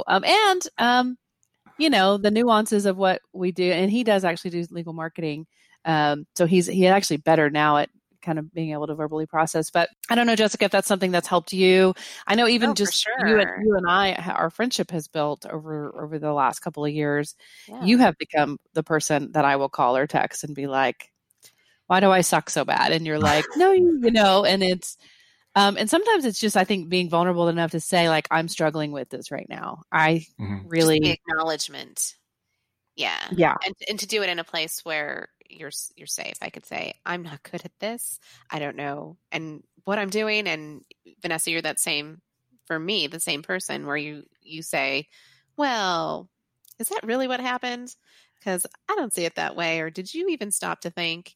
the nuances of what we do, and he does actually do legal marketing. So he's actually better now at kind of being able to verbally process. But I don't know, Jessica, if that's something that's helped you. I know even just sure. you and I, our friendship has built over the last couple of years. Yeah. You have become the person that I will call or text and be like, why do I suck so bad? And you're like, no, and it's, and sometimes it's just, I think, being vulnerable enough to say, like, I'm struggling with this right now. I really just the acknowledgement. Yeah. Yeah. And to do it in a place where you're safe. I could say, I'm not good at this. I don't know. And what I'm doing. And Vanessa, you're that same, for me, the same person where you say, well, is that really what happened? Because I don't see it that way. Or did you even stop to think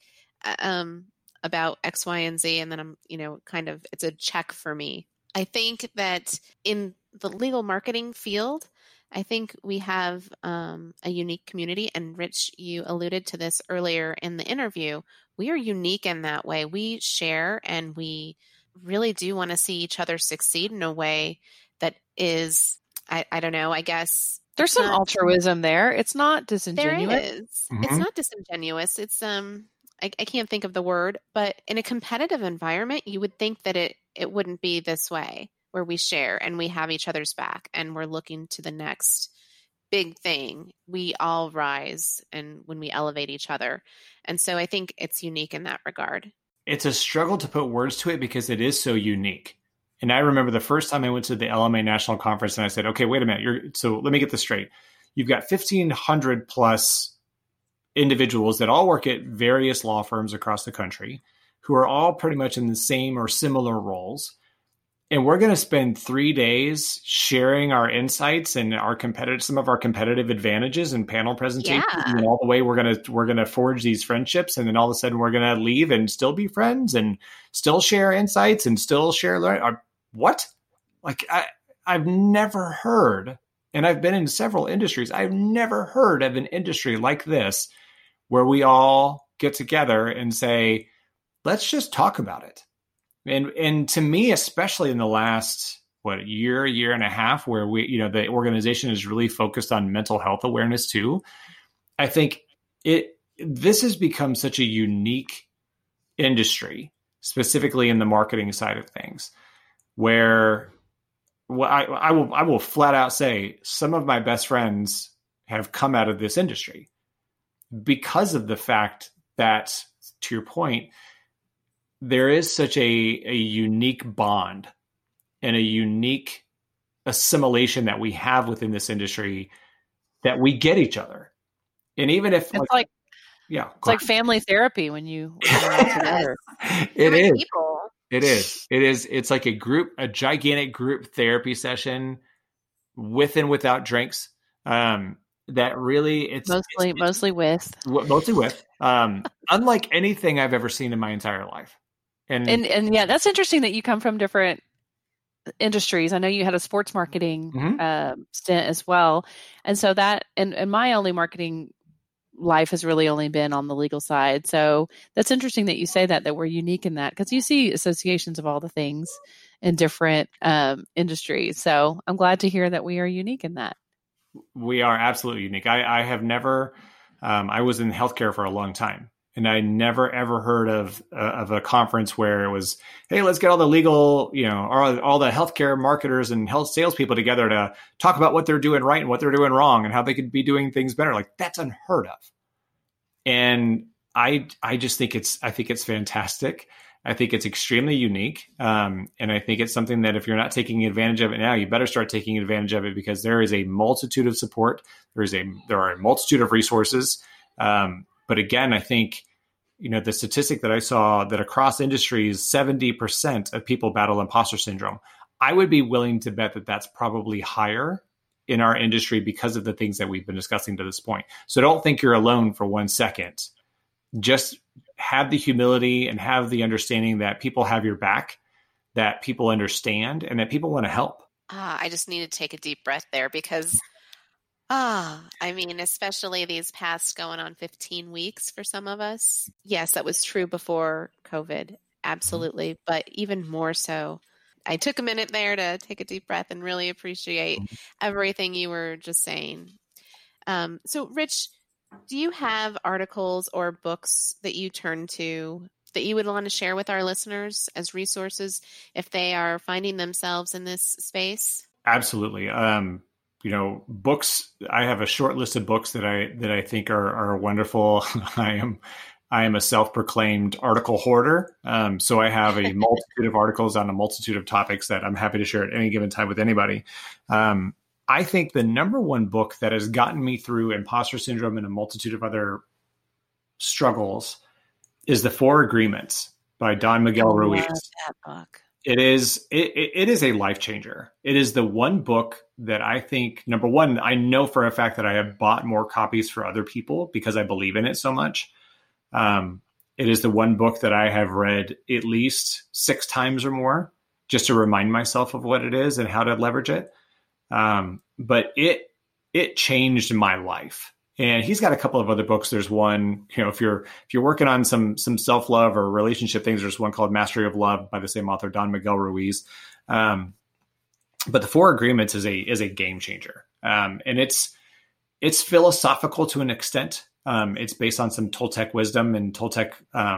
about X, Y, and Z? And then I'm, it's a check for me. I think that in the legal marketing field, I think we have a unique community. And Rich, you alluded to this earlier in the interview. We are unique in that way. We share and we really do want to see each other succeed in a way that is, I don't know, I guess. There's some altruism there. It's not disingenuous. There is. Mm-hmm. It's not disingenuous. It's, I can't think of the word, but in a competitive environment, you would think that it wouldn't be this way, where we share and we have each other's back and we're looking to the next big thing. We all rise and when we elevate each other. And so I think it's unique in that regard. It's a struggle to put words to it because it is so unique. And I remember the first time I went to the LMA National Conference and I said, okay, wait a minute. So let me get this straight. You've got 1,500 plus individuals that all work at various law firms across the country who are all pretty much in the same or similar roles. And we're going to spend 3 days sharing our insights and some of our competitive advantages and panel presentations. Yeah. And all the way we're going to forge these friendships. And then all of a sudden we're going to leave and still be friends and still share insights and still share. What? Like I've never heard, and I've been in several industries. I've never heard of an industry like this where we all get together and say, let's just talk about it. And to me, especially in the last, year and a half, where the organization is really focused on mental health awareness too, I think it this has become such a unique industry, specifically in the marketing side of things, where I will flat out say some of my best friends have come out of this industry because of the fact that, to your point, there is such a unique bond and a unique assimilation that we have within this industry that we get each other. And even if it's like family therapy when you're all together. It is. People. It is. It's like a gigantic group therapy session with and without drinks. That really, it's mostly with. Unlike anything I've ever seen in my entire life. And yeah, that's interesting that you come from different industries. I know you had a sports marketing stint as well. And so that, and my only marketing life has really only been on the legal side. So that's interesting that you say that we're unique in that, because you see associations of all the things in different industries. So I'm glad to hear that we are unique in that. We are absolutely unique. I have never, I was in healthcare for a long time, and I never ever heard of a conference where it was, hey, let's get all the legal, all the healthcare marketers and health salespeople together to talk about what they're doing right and what they're doing wrong and how they could be doing things better. Like, that's unheard of. And I just think I think it's fantastic. I think it's extremely unique. And I think it's something that if you're not taking advantage of it now, you better start taking advantage of it, because there is a multitude of support. There are a multitude of resources. But again, I think, the statistic that I saw that across industries, 70% of people battle imposter syndrome. I would be willing to bet that that's probably higher in our industry because of the things that we've been discussing to this point. So don't think you're alone for 1 second. Just have the humility and have the understanding that people have your back, that people understand, and that people want to help. I just need to take a deep breath there, because especially these past going on 15 weeks for some of us. Yes, that was true before COVID. Absolutely. Mm-hmm. But even more so, I took a minute there to take a deep breath and really appreciate everything you were just saying. So Rich, do you have articles or books that you turn to that you would want to share with our listeners as resources if they are finding themselves in this space? Absolutely. Books, I have a short list of books that I think are wonderful. I am a self-proclaimed article hoarder. So I have a multitude of articles on a multitude of topics that I'm happy to share at any given time with anybody. I think the number one book that has gotten me through imposter syndrome and a multitude of other struggles is The 4 Agreements by Don Miguel Ruiz. That book. It is a life changer. It is the one book that I think, number one, I know for a fact that I have bought more copies for other people because I believe in it so much. It is the one book that I have read at least 6 times or more just to remind myself of what it is and how to leverage it. But it changed my life. And he's got a couple of other books. There's one, if you're working on some self-love or relationship things, there's one called Mastery of Love by the same author, Don Miguel Ruiz. But The 4 Agreements is a game changer. And it's philosophical to an extent. It's based on some Toltec wisdom and Toltec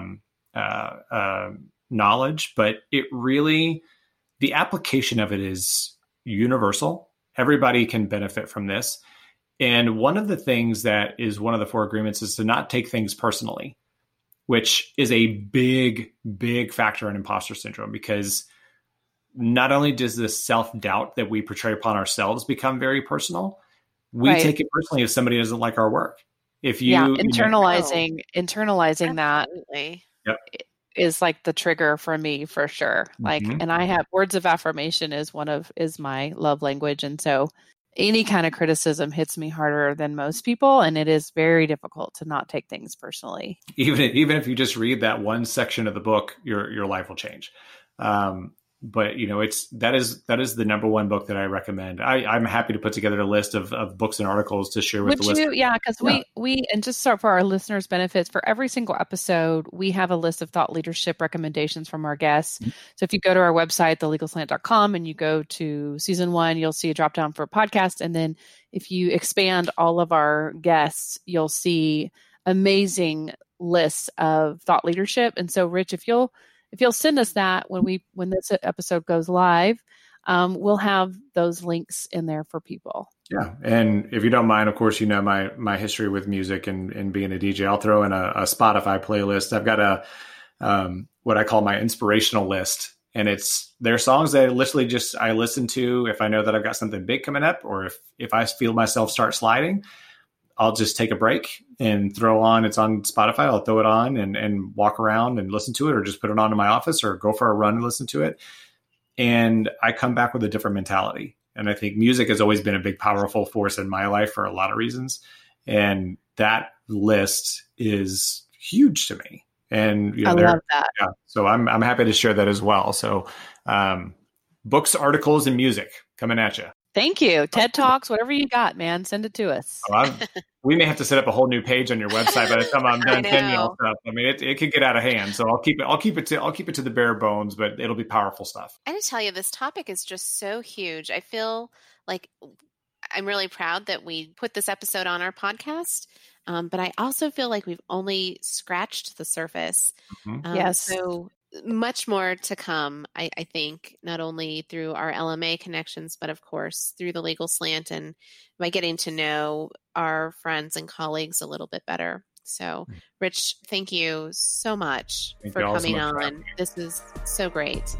knowledge, but it really, the application of it is universal. Everybody can benefit from this. And one of the things that is one of the 4 agreements is to not take things personally, which is a big, big factor in imposter syndrome, because not only does the self-doubt that we portray upon ourselves become very personal, we take it personally if somebody doesn't like our work. If you internalizing that yep. is like the trigger for me for sure. Like, and I have words of affirmation is my love language. And so any kind of criticism hits me harder than most people. And it is very difficult to not take things personally. Even if you just read that one section of the book, your life will change. But that is the number one book that I recommend. I'm happy to put together a list of books and articles to share with the listeners. Yeah, because we and just so for our listeners' benefits, for every single episode, we have a list of thought leadership recommendations from our guests. So if you go to our website, thelegalslant.com, and you go to season 1, you'll see a drop down for podcast. And then if you expand all of our guests, you'll see amazing lists of thought leadership. And so, Rich, if you'll send us that when this episode goes live, we'll have those links in there for people. Yeah. And if you don't mind, of course, my history with music and being a DJ, I'll throw in a Spotify playlist. I've got what I call my inspirational list. And they're songs that I listen to if I know that I've got something big coming up, or if I feel myself start sliding, I'll just take a break and it's on Spotify. I'll throw it on and walk around and listen to it, or just put it on in my office or go for a run and listen to it. And I come back with a different mentality. And I think music has always been a big, powerful force in my life for a lot of reasons. And that list is huge to me. And I love that. Yeah, so I'm happy to share that as well. So books, articles, and music coming at you. Thank you. TED Talks, whatever you got, man, send it to us. We may have to set up a whole new page on your website by the time I'm done sending all stuff. I mean, it could get out of hand. So I'll keep it to the bare bones, but it'll be powerful stuff. I just tell you, this topic is just so huge. I feel like I'm really proud that we put this episode on our podcast. But I also feel like we've only scratched the surface. Mm-hmm. Yes. So much more to come, I think, not only through our LMA connections, but of course through the Legal Slant and by getting to know our friends and colleagues a little bit better. So, Rich, thank you so much for coming on. This is so great.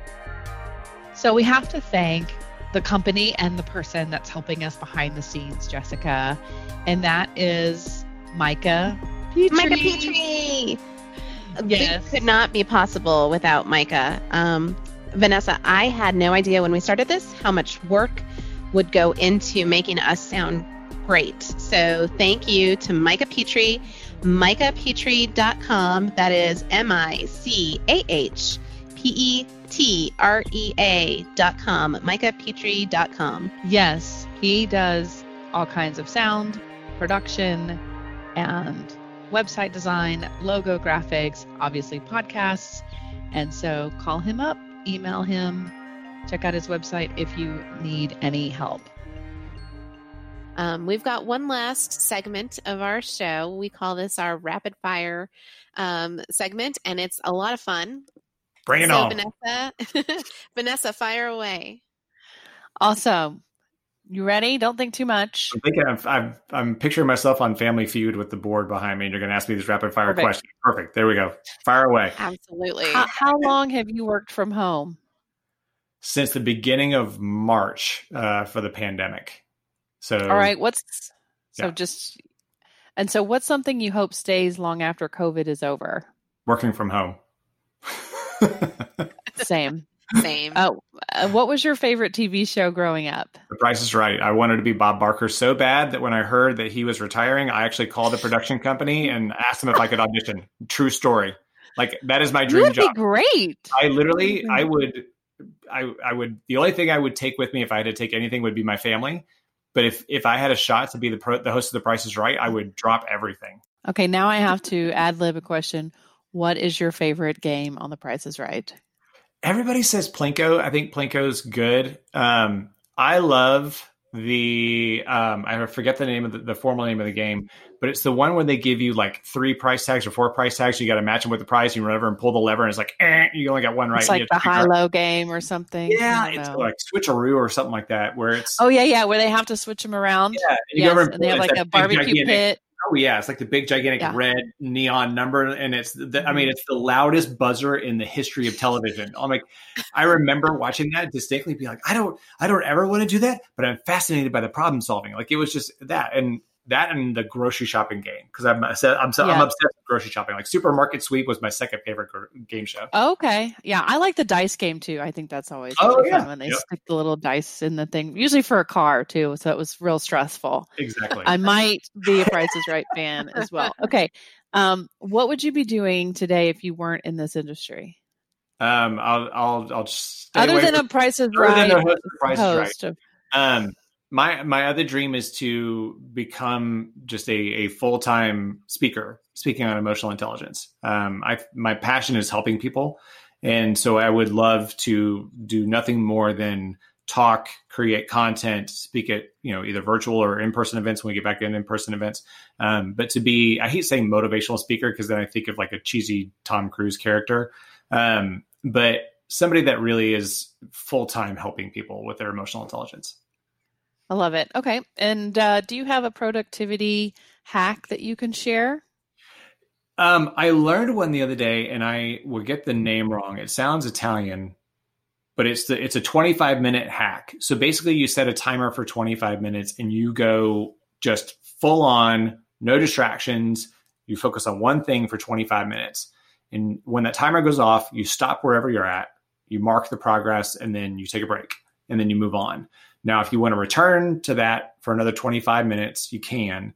So we have to thank the company and the person that's helping us behind the scenes, Jessica, and that is Micah Petrie. Micah Petrie! Yes. This could not be possible without Micah. Vanessa, I had no idea when we started this how much work would go into making us sound great. So thank you to Micah Petrie, micahpetrie.com. That is MICAHPETREA.com, micahpetrie.com. Yes, he does all kinds of sound, production, and website design, logo graphics, obviously podcasts. And so call him up, email him, check out his website if you need any help. We've got one last segment of our show. We call this our rapid fire segment, and it's a lot of fun. Bring it on. Vanessa, fire away. Awesome. You ready? Don't think too much. I'm picturing myself on Family Feud with the board behind me, and you're going to ask me this rapid fire question. Perfect. There we go. Fire away. Absolutely. How long have you worked from home? Since the beginning of March for the pandemic. So, all right. What's something you hope stays long after COVID is over? Working from home. Same. What was your favorite TV show growing up? The Price is Right. I wanted to be Bob Barker so bad that when I heard that he was retiring, I actually called the production company and asked them if I could audition. True story. Like, that is my dream job. Be great. I would, the only thing I would take with me if I had to take anything would be my family. But if I had a shot to be the host of The Price is Right, I would drop everything. Okay, now I have to ad-lib a question. What is your favorite game on The Price is Right? Everybody says Plinko. I think Plinko's good. I love I forget the name of the formal name of the game, but it's the one where they give you like 3 price tags or 4 price tags. You got to match them with the price. You run over and pull the lever, and it's like, you only got one right. It's like the high-low game or something. Yeah, it's like Switcheroo or something like that, where it's. Oh yeah, where they have to switch them around. Yeah, and they have like a barbecue pit. Oh yeah, it's like the big gigantic red neon number, and it's it's the loudest buzzer in the history of television. I remember watching that distinctly, be like, I don't ever want to do that, but I'm fascinated by the problem solving. Like, it was just that and the grocery shopping game, because I'm obsessed with grocery shopping. Like, Supermarket Sweep was my second favorite game show. Okay, yeah, I like the dice game too. I think that's always fun when they stick the little dice in the thing, usually for a car too. So it was real stressful. Exactly. I might be a Price is Right fan as well. Okay, what would you be doing today if you weren't in this industry? I'll just other than a Price is Right host. My other dream is to become just a full-time speaker, speaking on emotional intelligence. My passion is helping people. And so I would love to do nothing more than talk, create content, speak at, either virtual or in-person events when we get back in-person events. But to be, I hate saying motivational speaker because then I think of like a cheesy Tom Cruise character. But somebody that really is full-time helping people with their emotional intelligence. I love it. Okay. And do you have a productivity hack that you can share? I learned one the other day, and I will get the name wrong. It sounds Italian, but it's a 25-minute hack. So basically you set a timer for 25 minutes and you go just full on, no distractions. You focus on one thing for 25 minutes. And when that timer goes off, you stop wherever you're at, you mark the progress, and then you take a break, and then you move on. Now, if you want to return to that for another 25 minutes, you can.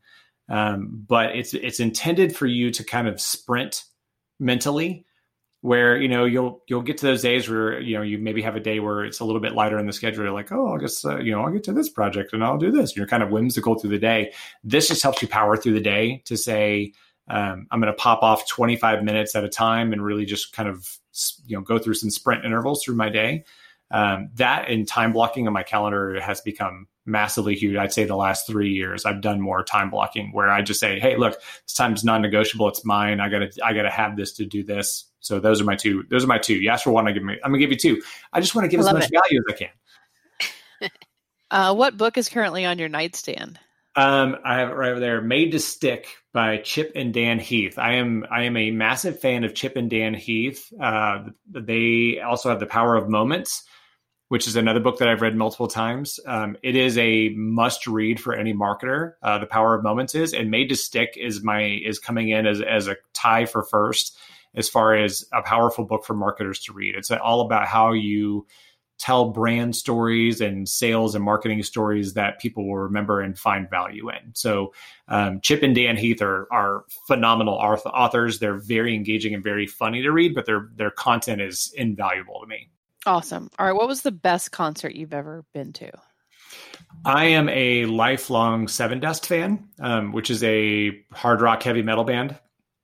But it's intended for you to kind of sprint mentally, where, you'll get to those days where, you maybe have a day where it's a little bit lighter in the schedule. You're like, oh, I guess, I'll get to this project and I'll do this. You're kind of whimsical through the day. This just helps you power through the day to say, I'm going to pop off 25 minutes at a time and really just kind of, go through some sprint intervals through my day. That and time blocking on my calendar has become massively huge. I'd say the last 3 years, I've done more time blocking where I just say, hey, look, this time's non-negotiable. It's mine. I gotta have this to do this. So those are my two. You asked for one, I'm gonna give you two. I just want to give as much value as I can. What book is currently on your nightstand? I have it right over there. Made to Stick by Chip and Dan Heath. I am a massive fan of Chip and Dan Heath. They also have The Power of Moments, which is another book that I've read multiple times. It is a must read for any marketer. The Power of Moments is, and Made to Stick is coming in as a tie for first as far as a powerful book for marketers to read. It's all about how you tell brand stories and sales and marketing stories that people will remember and find value in. So Chip and Dan Heath are phenomenal authors. They're very engaging and very funny to read, but their content is invaluable to me. Awesome. All right. What was the best concert you've ever been to? I am a lifelong Seven Dust fan, which is a hard rock heavy metal band.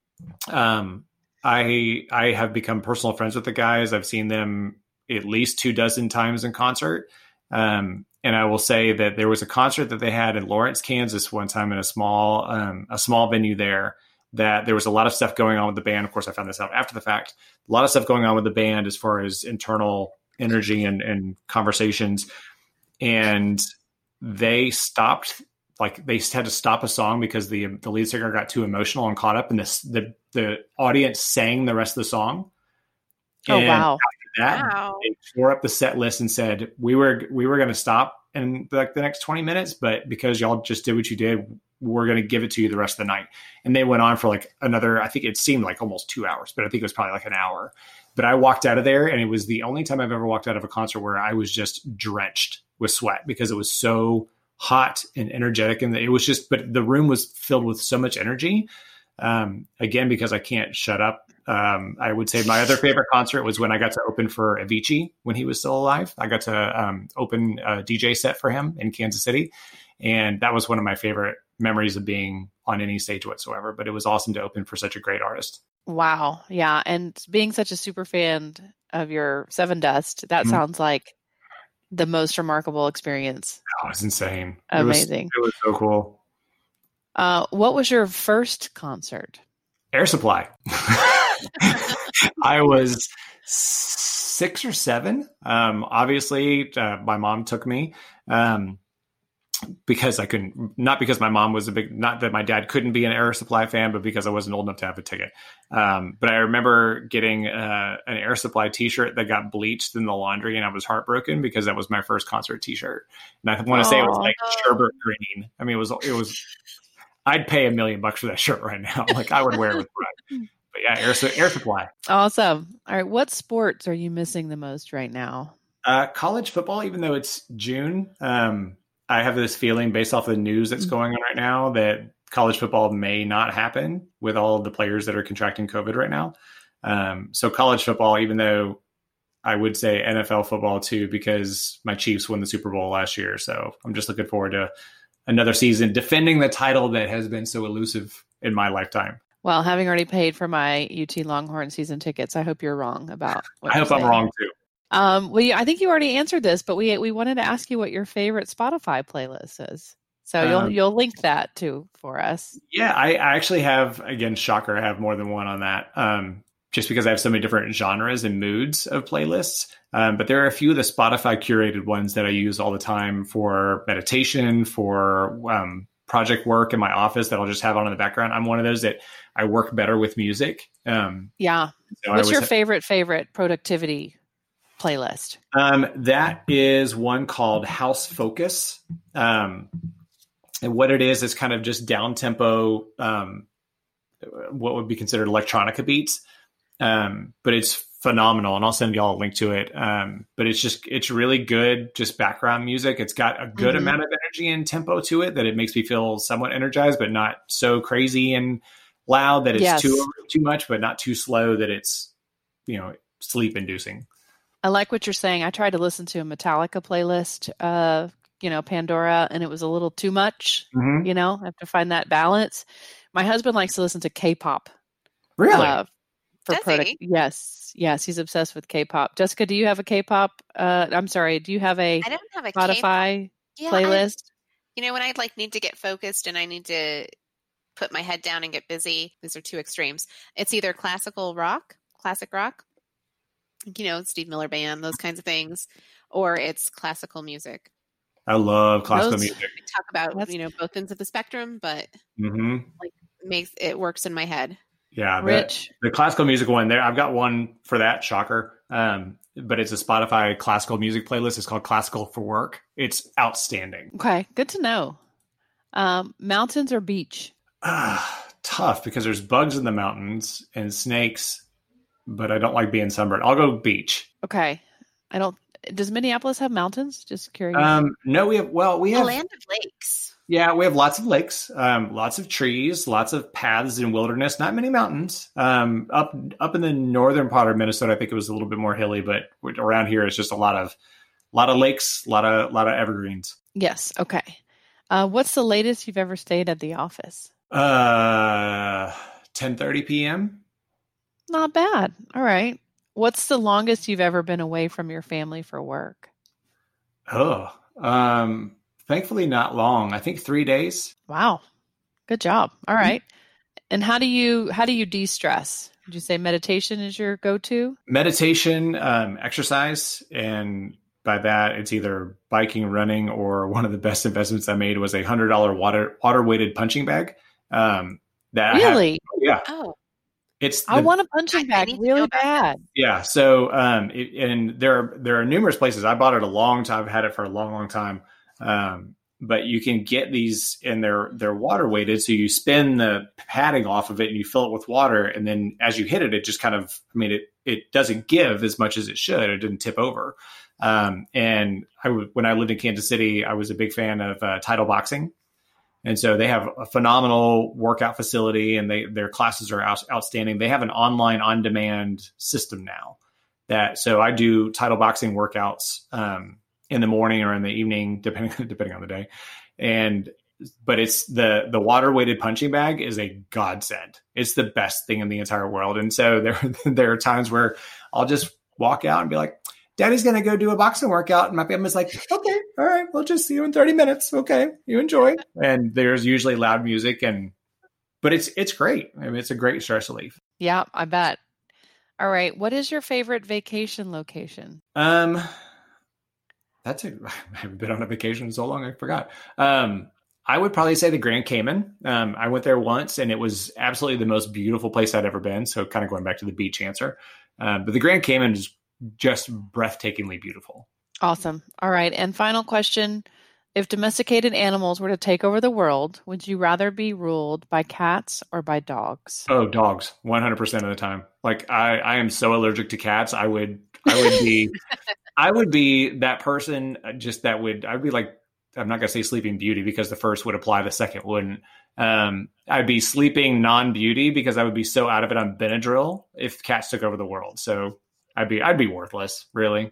I have become personal friends with the guys. I've seen them at least 24 times in concert. And I will say that there was a concert that they had in Lawrence, Kansas one time in a small venue there, that there was a lot of stuff going on with the band. Of course, I found this out after the fact. A lot of stuff going on with the band as far as internal energy and conversations. And they stopped, they had to stop a song because the lead singer got too emotional and caught up, and the audience sang the rest of the song. Oh, wow. They tore up the set list and said, we were going to stop in the next 20 minutes, but because y'all just did what you did, we're going to give it to you the rest of the night. And they went on for another, I think it seemed like almost 2 hours, but I think it was probably an hour. But I walked out of there, and it was the only time I've ever walked out of a concert where I was just drenched with sweat because it was so hot and energetic. And it was just, but the room was filled with so much energy. Again, because I can't shut up. I would say my other favorite concert was when I got to open for Avicii when he was still alive. I got to open a DJ set for him in Kansas City. And that was one of my favorite memories of being on any stage whatsoever. But it was awesome to open for such a great artist. Wow. Yeah. And being such a super fan of your Seven Dust, that sounds like the most remarkable experience. Oh, it was insane. Amazing. It was so cool. What was your first concert? Air Supply. I was 6 or 7. Obviously, my mom took me because I couldn't, not because my mom was not that my dad couldn't be an Air Supply fan, but because I wasn't old enough to have a ticket. But I remember getting an Air Supply t-shirt that got bleached in the laundry, and I was heartbroken because that was my first concert t-shirt. And I want to say it was sherbet green. I mean, it was, I'd pay $1 million for that shirt right now. I would wear it with pride. But yeah, Air Supply. Awesome. All right. What sports are you missing the most right now? College football, even though it's June. I have this feeling based off the news that's going on right now that college football may not happen with all of the players that are contracting COVID right now. So college football, even though I would say NFL football too, because my Chiefs won the Super Bowl last year. So I'm just looking forward to another season defending the title that has been so elusive in my lifetime. Well, having already paid for my UT Longhorn season tickets, I hope you're wrong about what I hope I'm wrong too. Well, I think you already answered this, but we wanted to ask you what your favorite Spotify playlist is. So you'll link that too for us. Yeah, I actually have, again, shocker, I have more than one on that. Just because I have so many different genres and moods of playlists. But there are a few of the Spotify curated ones that I use all the time for meditation, for project work in my office that I'll just have on in the background. I'm one of those that I work better with music. Yeah. So what's your favorite productivity playlist? That is one called House Focus. And what it is kind of just down tempo, what would be considered electronica beats. But it's phenomenal, and I'll send y'all a link to it. But it's really good, just background music. It's got a good amount of energy and tempo to it that it makes me feel somewhat energized, but not so crazy and loud that it's too much, but not too slow that it's, sleep inducing. I like what you're saying. I tried to listen to a Metallica playlist, Pandora, and it was a little too much. I have to find that balance. My husband likes to listen to K-pop. Really? Yes, he's obsessed with K-pop. Jessica, do you have a K-pop? Do you have a I don't have a Spotify playlist? When I need to get focused and I need to put my head down and get busy, these are two extremes. It's either classic rock, Steve Miller Band, those kinds of things, or it's classical music. I love classical music. We talk about, both ends of the spectrum, but it works in my head. Yeah, Rich. The classical music one there, I've got one for that, shocker. But it's a Spotify classical music playlist. It's called Classical for Work. It's outstanding. Okay, good to know. Mountains or beach? Tough, because there's bugs in the mountains and snakes, but I don't like being sunburned. I'll go beach. Okay. Does Minneapolis have mountains? Just curious. No, we have the land of lakes. Yeah, we have lots of lakes, lots of trees, lots of paths in wilderness, not many mountains. Up in the northern part of Minnesota, I think it was a little bit more hilly, but around here it's just a lot of lakes, a lot of evergreens. Yes. Okay. What's the latest you've ever stayed at the office? 10:30 p.m. Not bad. All right. What's the longest you've ever been away from your family for work? Thankfully not long. I think 3 days. Wow. Good job. All right. And how do you de-stress? Would you say meditation is your go-to? Meditation, exercise, and by that it's either biking, running, or one of the best investments I made was a $100 water weighted punching bag. Really? Yeah. Oh. I want a punching bag really bad. Yeah. So, and there are numerous places. I bought it a long time. I've had it for a long, long time. But you can get these, and they're water weighted. So you spin the padding off of it and you fill it with water. And then as you hit it, it just kind of, it doesn't give as much as it should. It didn't tip over. And when I lived in Kansas City, I was a big fan of Title Boxing. And so they have a phenomenal workout facility, and their classes are outstanding. They have an online on-demand system now so I do Title Boxing workouts in the morning or in the evening, depending on the day. But it's the water weighted punching bag is a godsend. It's the best thing in the entire world. And so there are times where I'll just walk out and be like, Daddy's going to go do a boxing workout. And my family's like, okay, all right, we'll just see you in 30 minutes. Okay, you enjoy. And there's usually loud music, but it's great. It's a great stress relief. Yeah, I bet. All right. What is your favorite vacation location? I haven't been on a vacation in so long, I forgot. I would probably say the Grand Cayman. I went there once, and it was absolutely the most beautiful place I'd ever been. So kind of going back to the beach answer. But the Grand Cayman is just breathtakingly beautiful. Awesome. All right. And final question. If domesticated animals were to take over the world, would you rather be ruled by cats or by dogs? Oh, dogs. 100% of the time. Like I am so allergic to cats. I would be, I would be that person I'd be like, I'm not going to say Sleeping Beauty because the first would apply. The second wouldn't. I'd be sleeping non-beauty because I would be so out of it on Benadryl if cats took over the world. So I'd be worthless, really.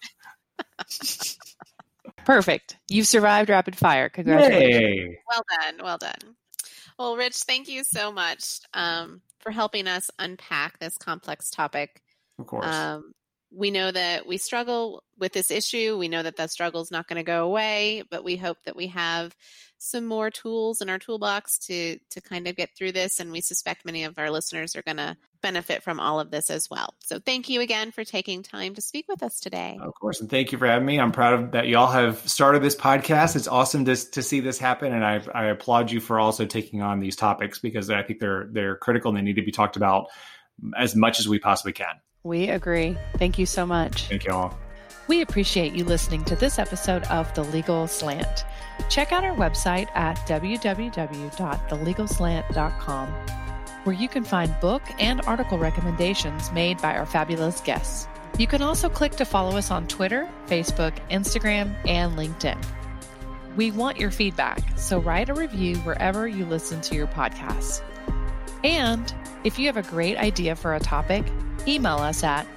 Perfect. You've survived rapid fire. Congratulations. Yay. Well done. Well, Rich, thank you so much for helping us unpack this complex topic. Of course. we know that we struggle with this issue. We know that that struggle is not going to go away, but we hope that we have some more tools in our toolbox to kind of get through this. And we suspect many of our listeners are going to benefit from all of this as well. So thank you again for taking time to speak with us today. Of course. And thank you for having me. I'm proud of that y'all have started this podcast. It's awesome to see this happen. And I applaud you for also taking on these topics, because I think they're critical and they need to be talked about as much as we possibly can. We agree. Thank you so much. Thank you all. We appreciate you listening to this episode of The Legal Slant. Check out our website at www.thelegalslant.com, where you can find book and article recommendations made by our fabulous guests. You can also click to follow us on Twitter, Facebook, Instagram, and LinkedIn. We want your feedback, so write a review wherever you listen to your podcasts. And if you have a great idea for a topic, email us at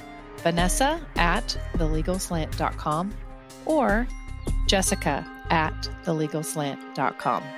vanessa@thelegalslant.com or jessica@thelegalslant.com.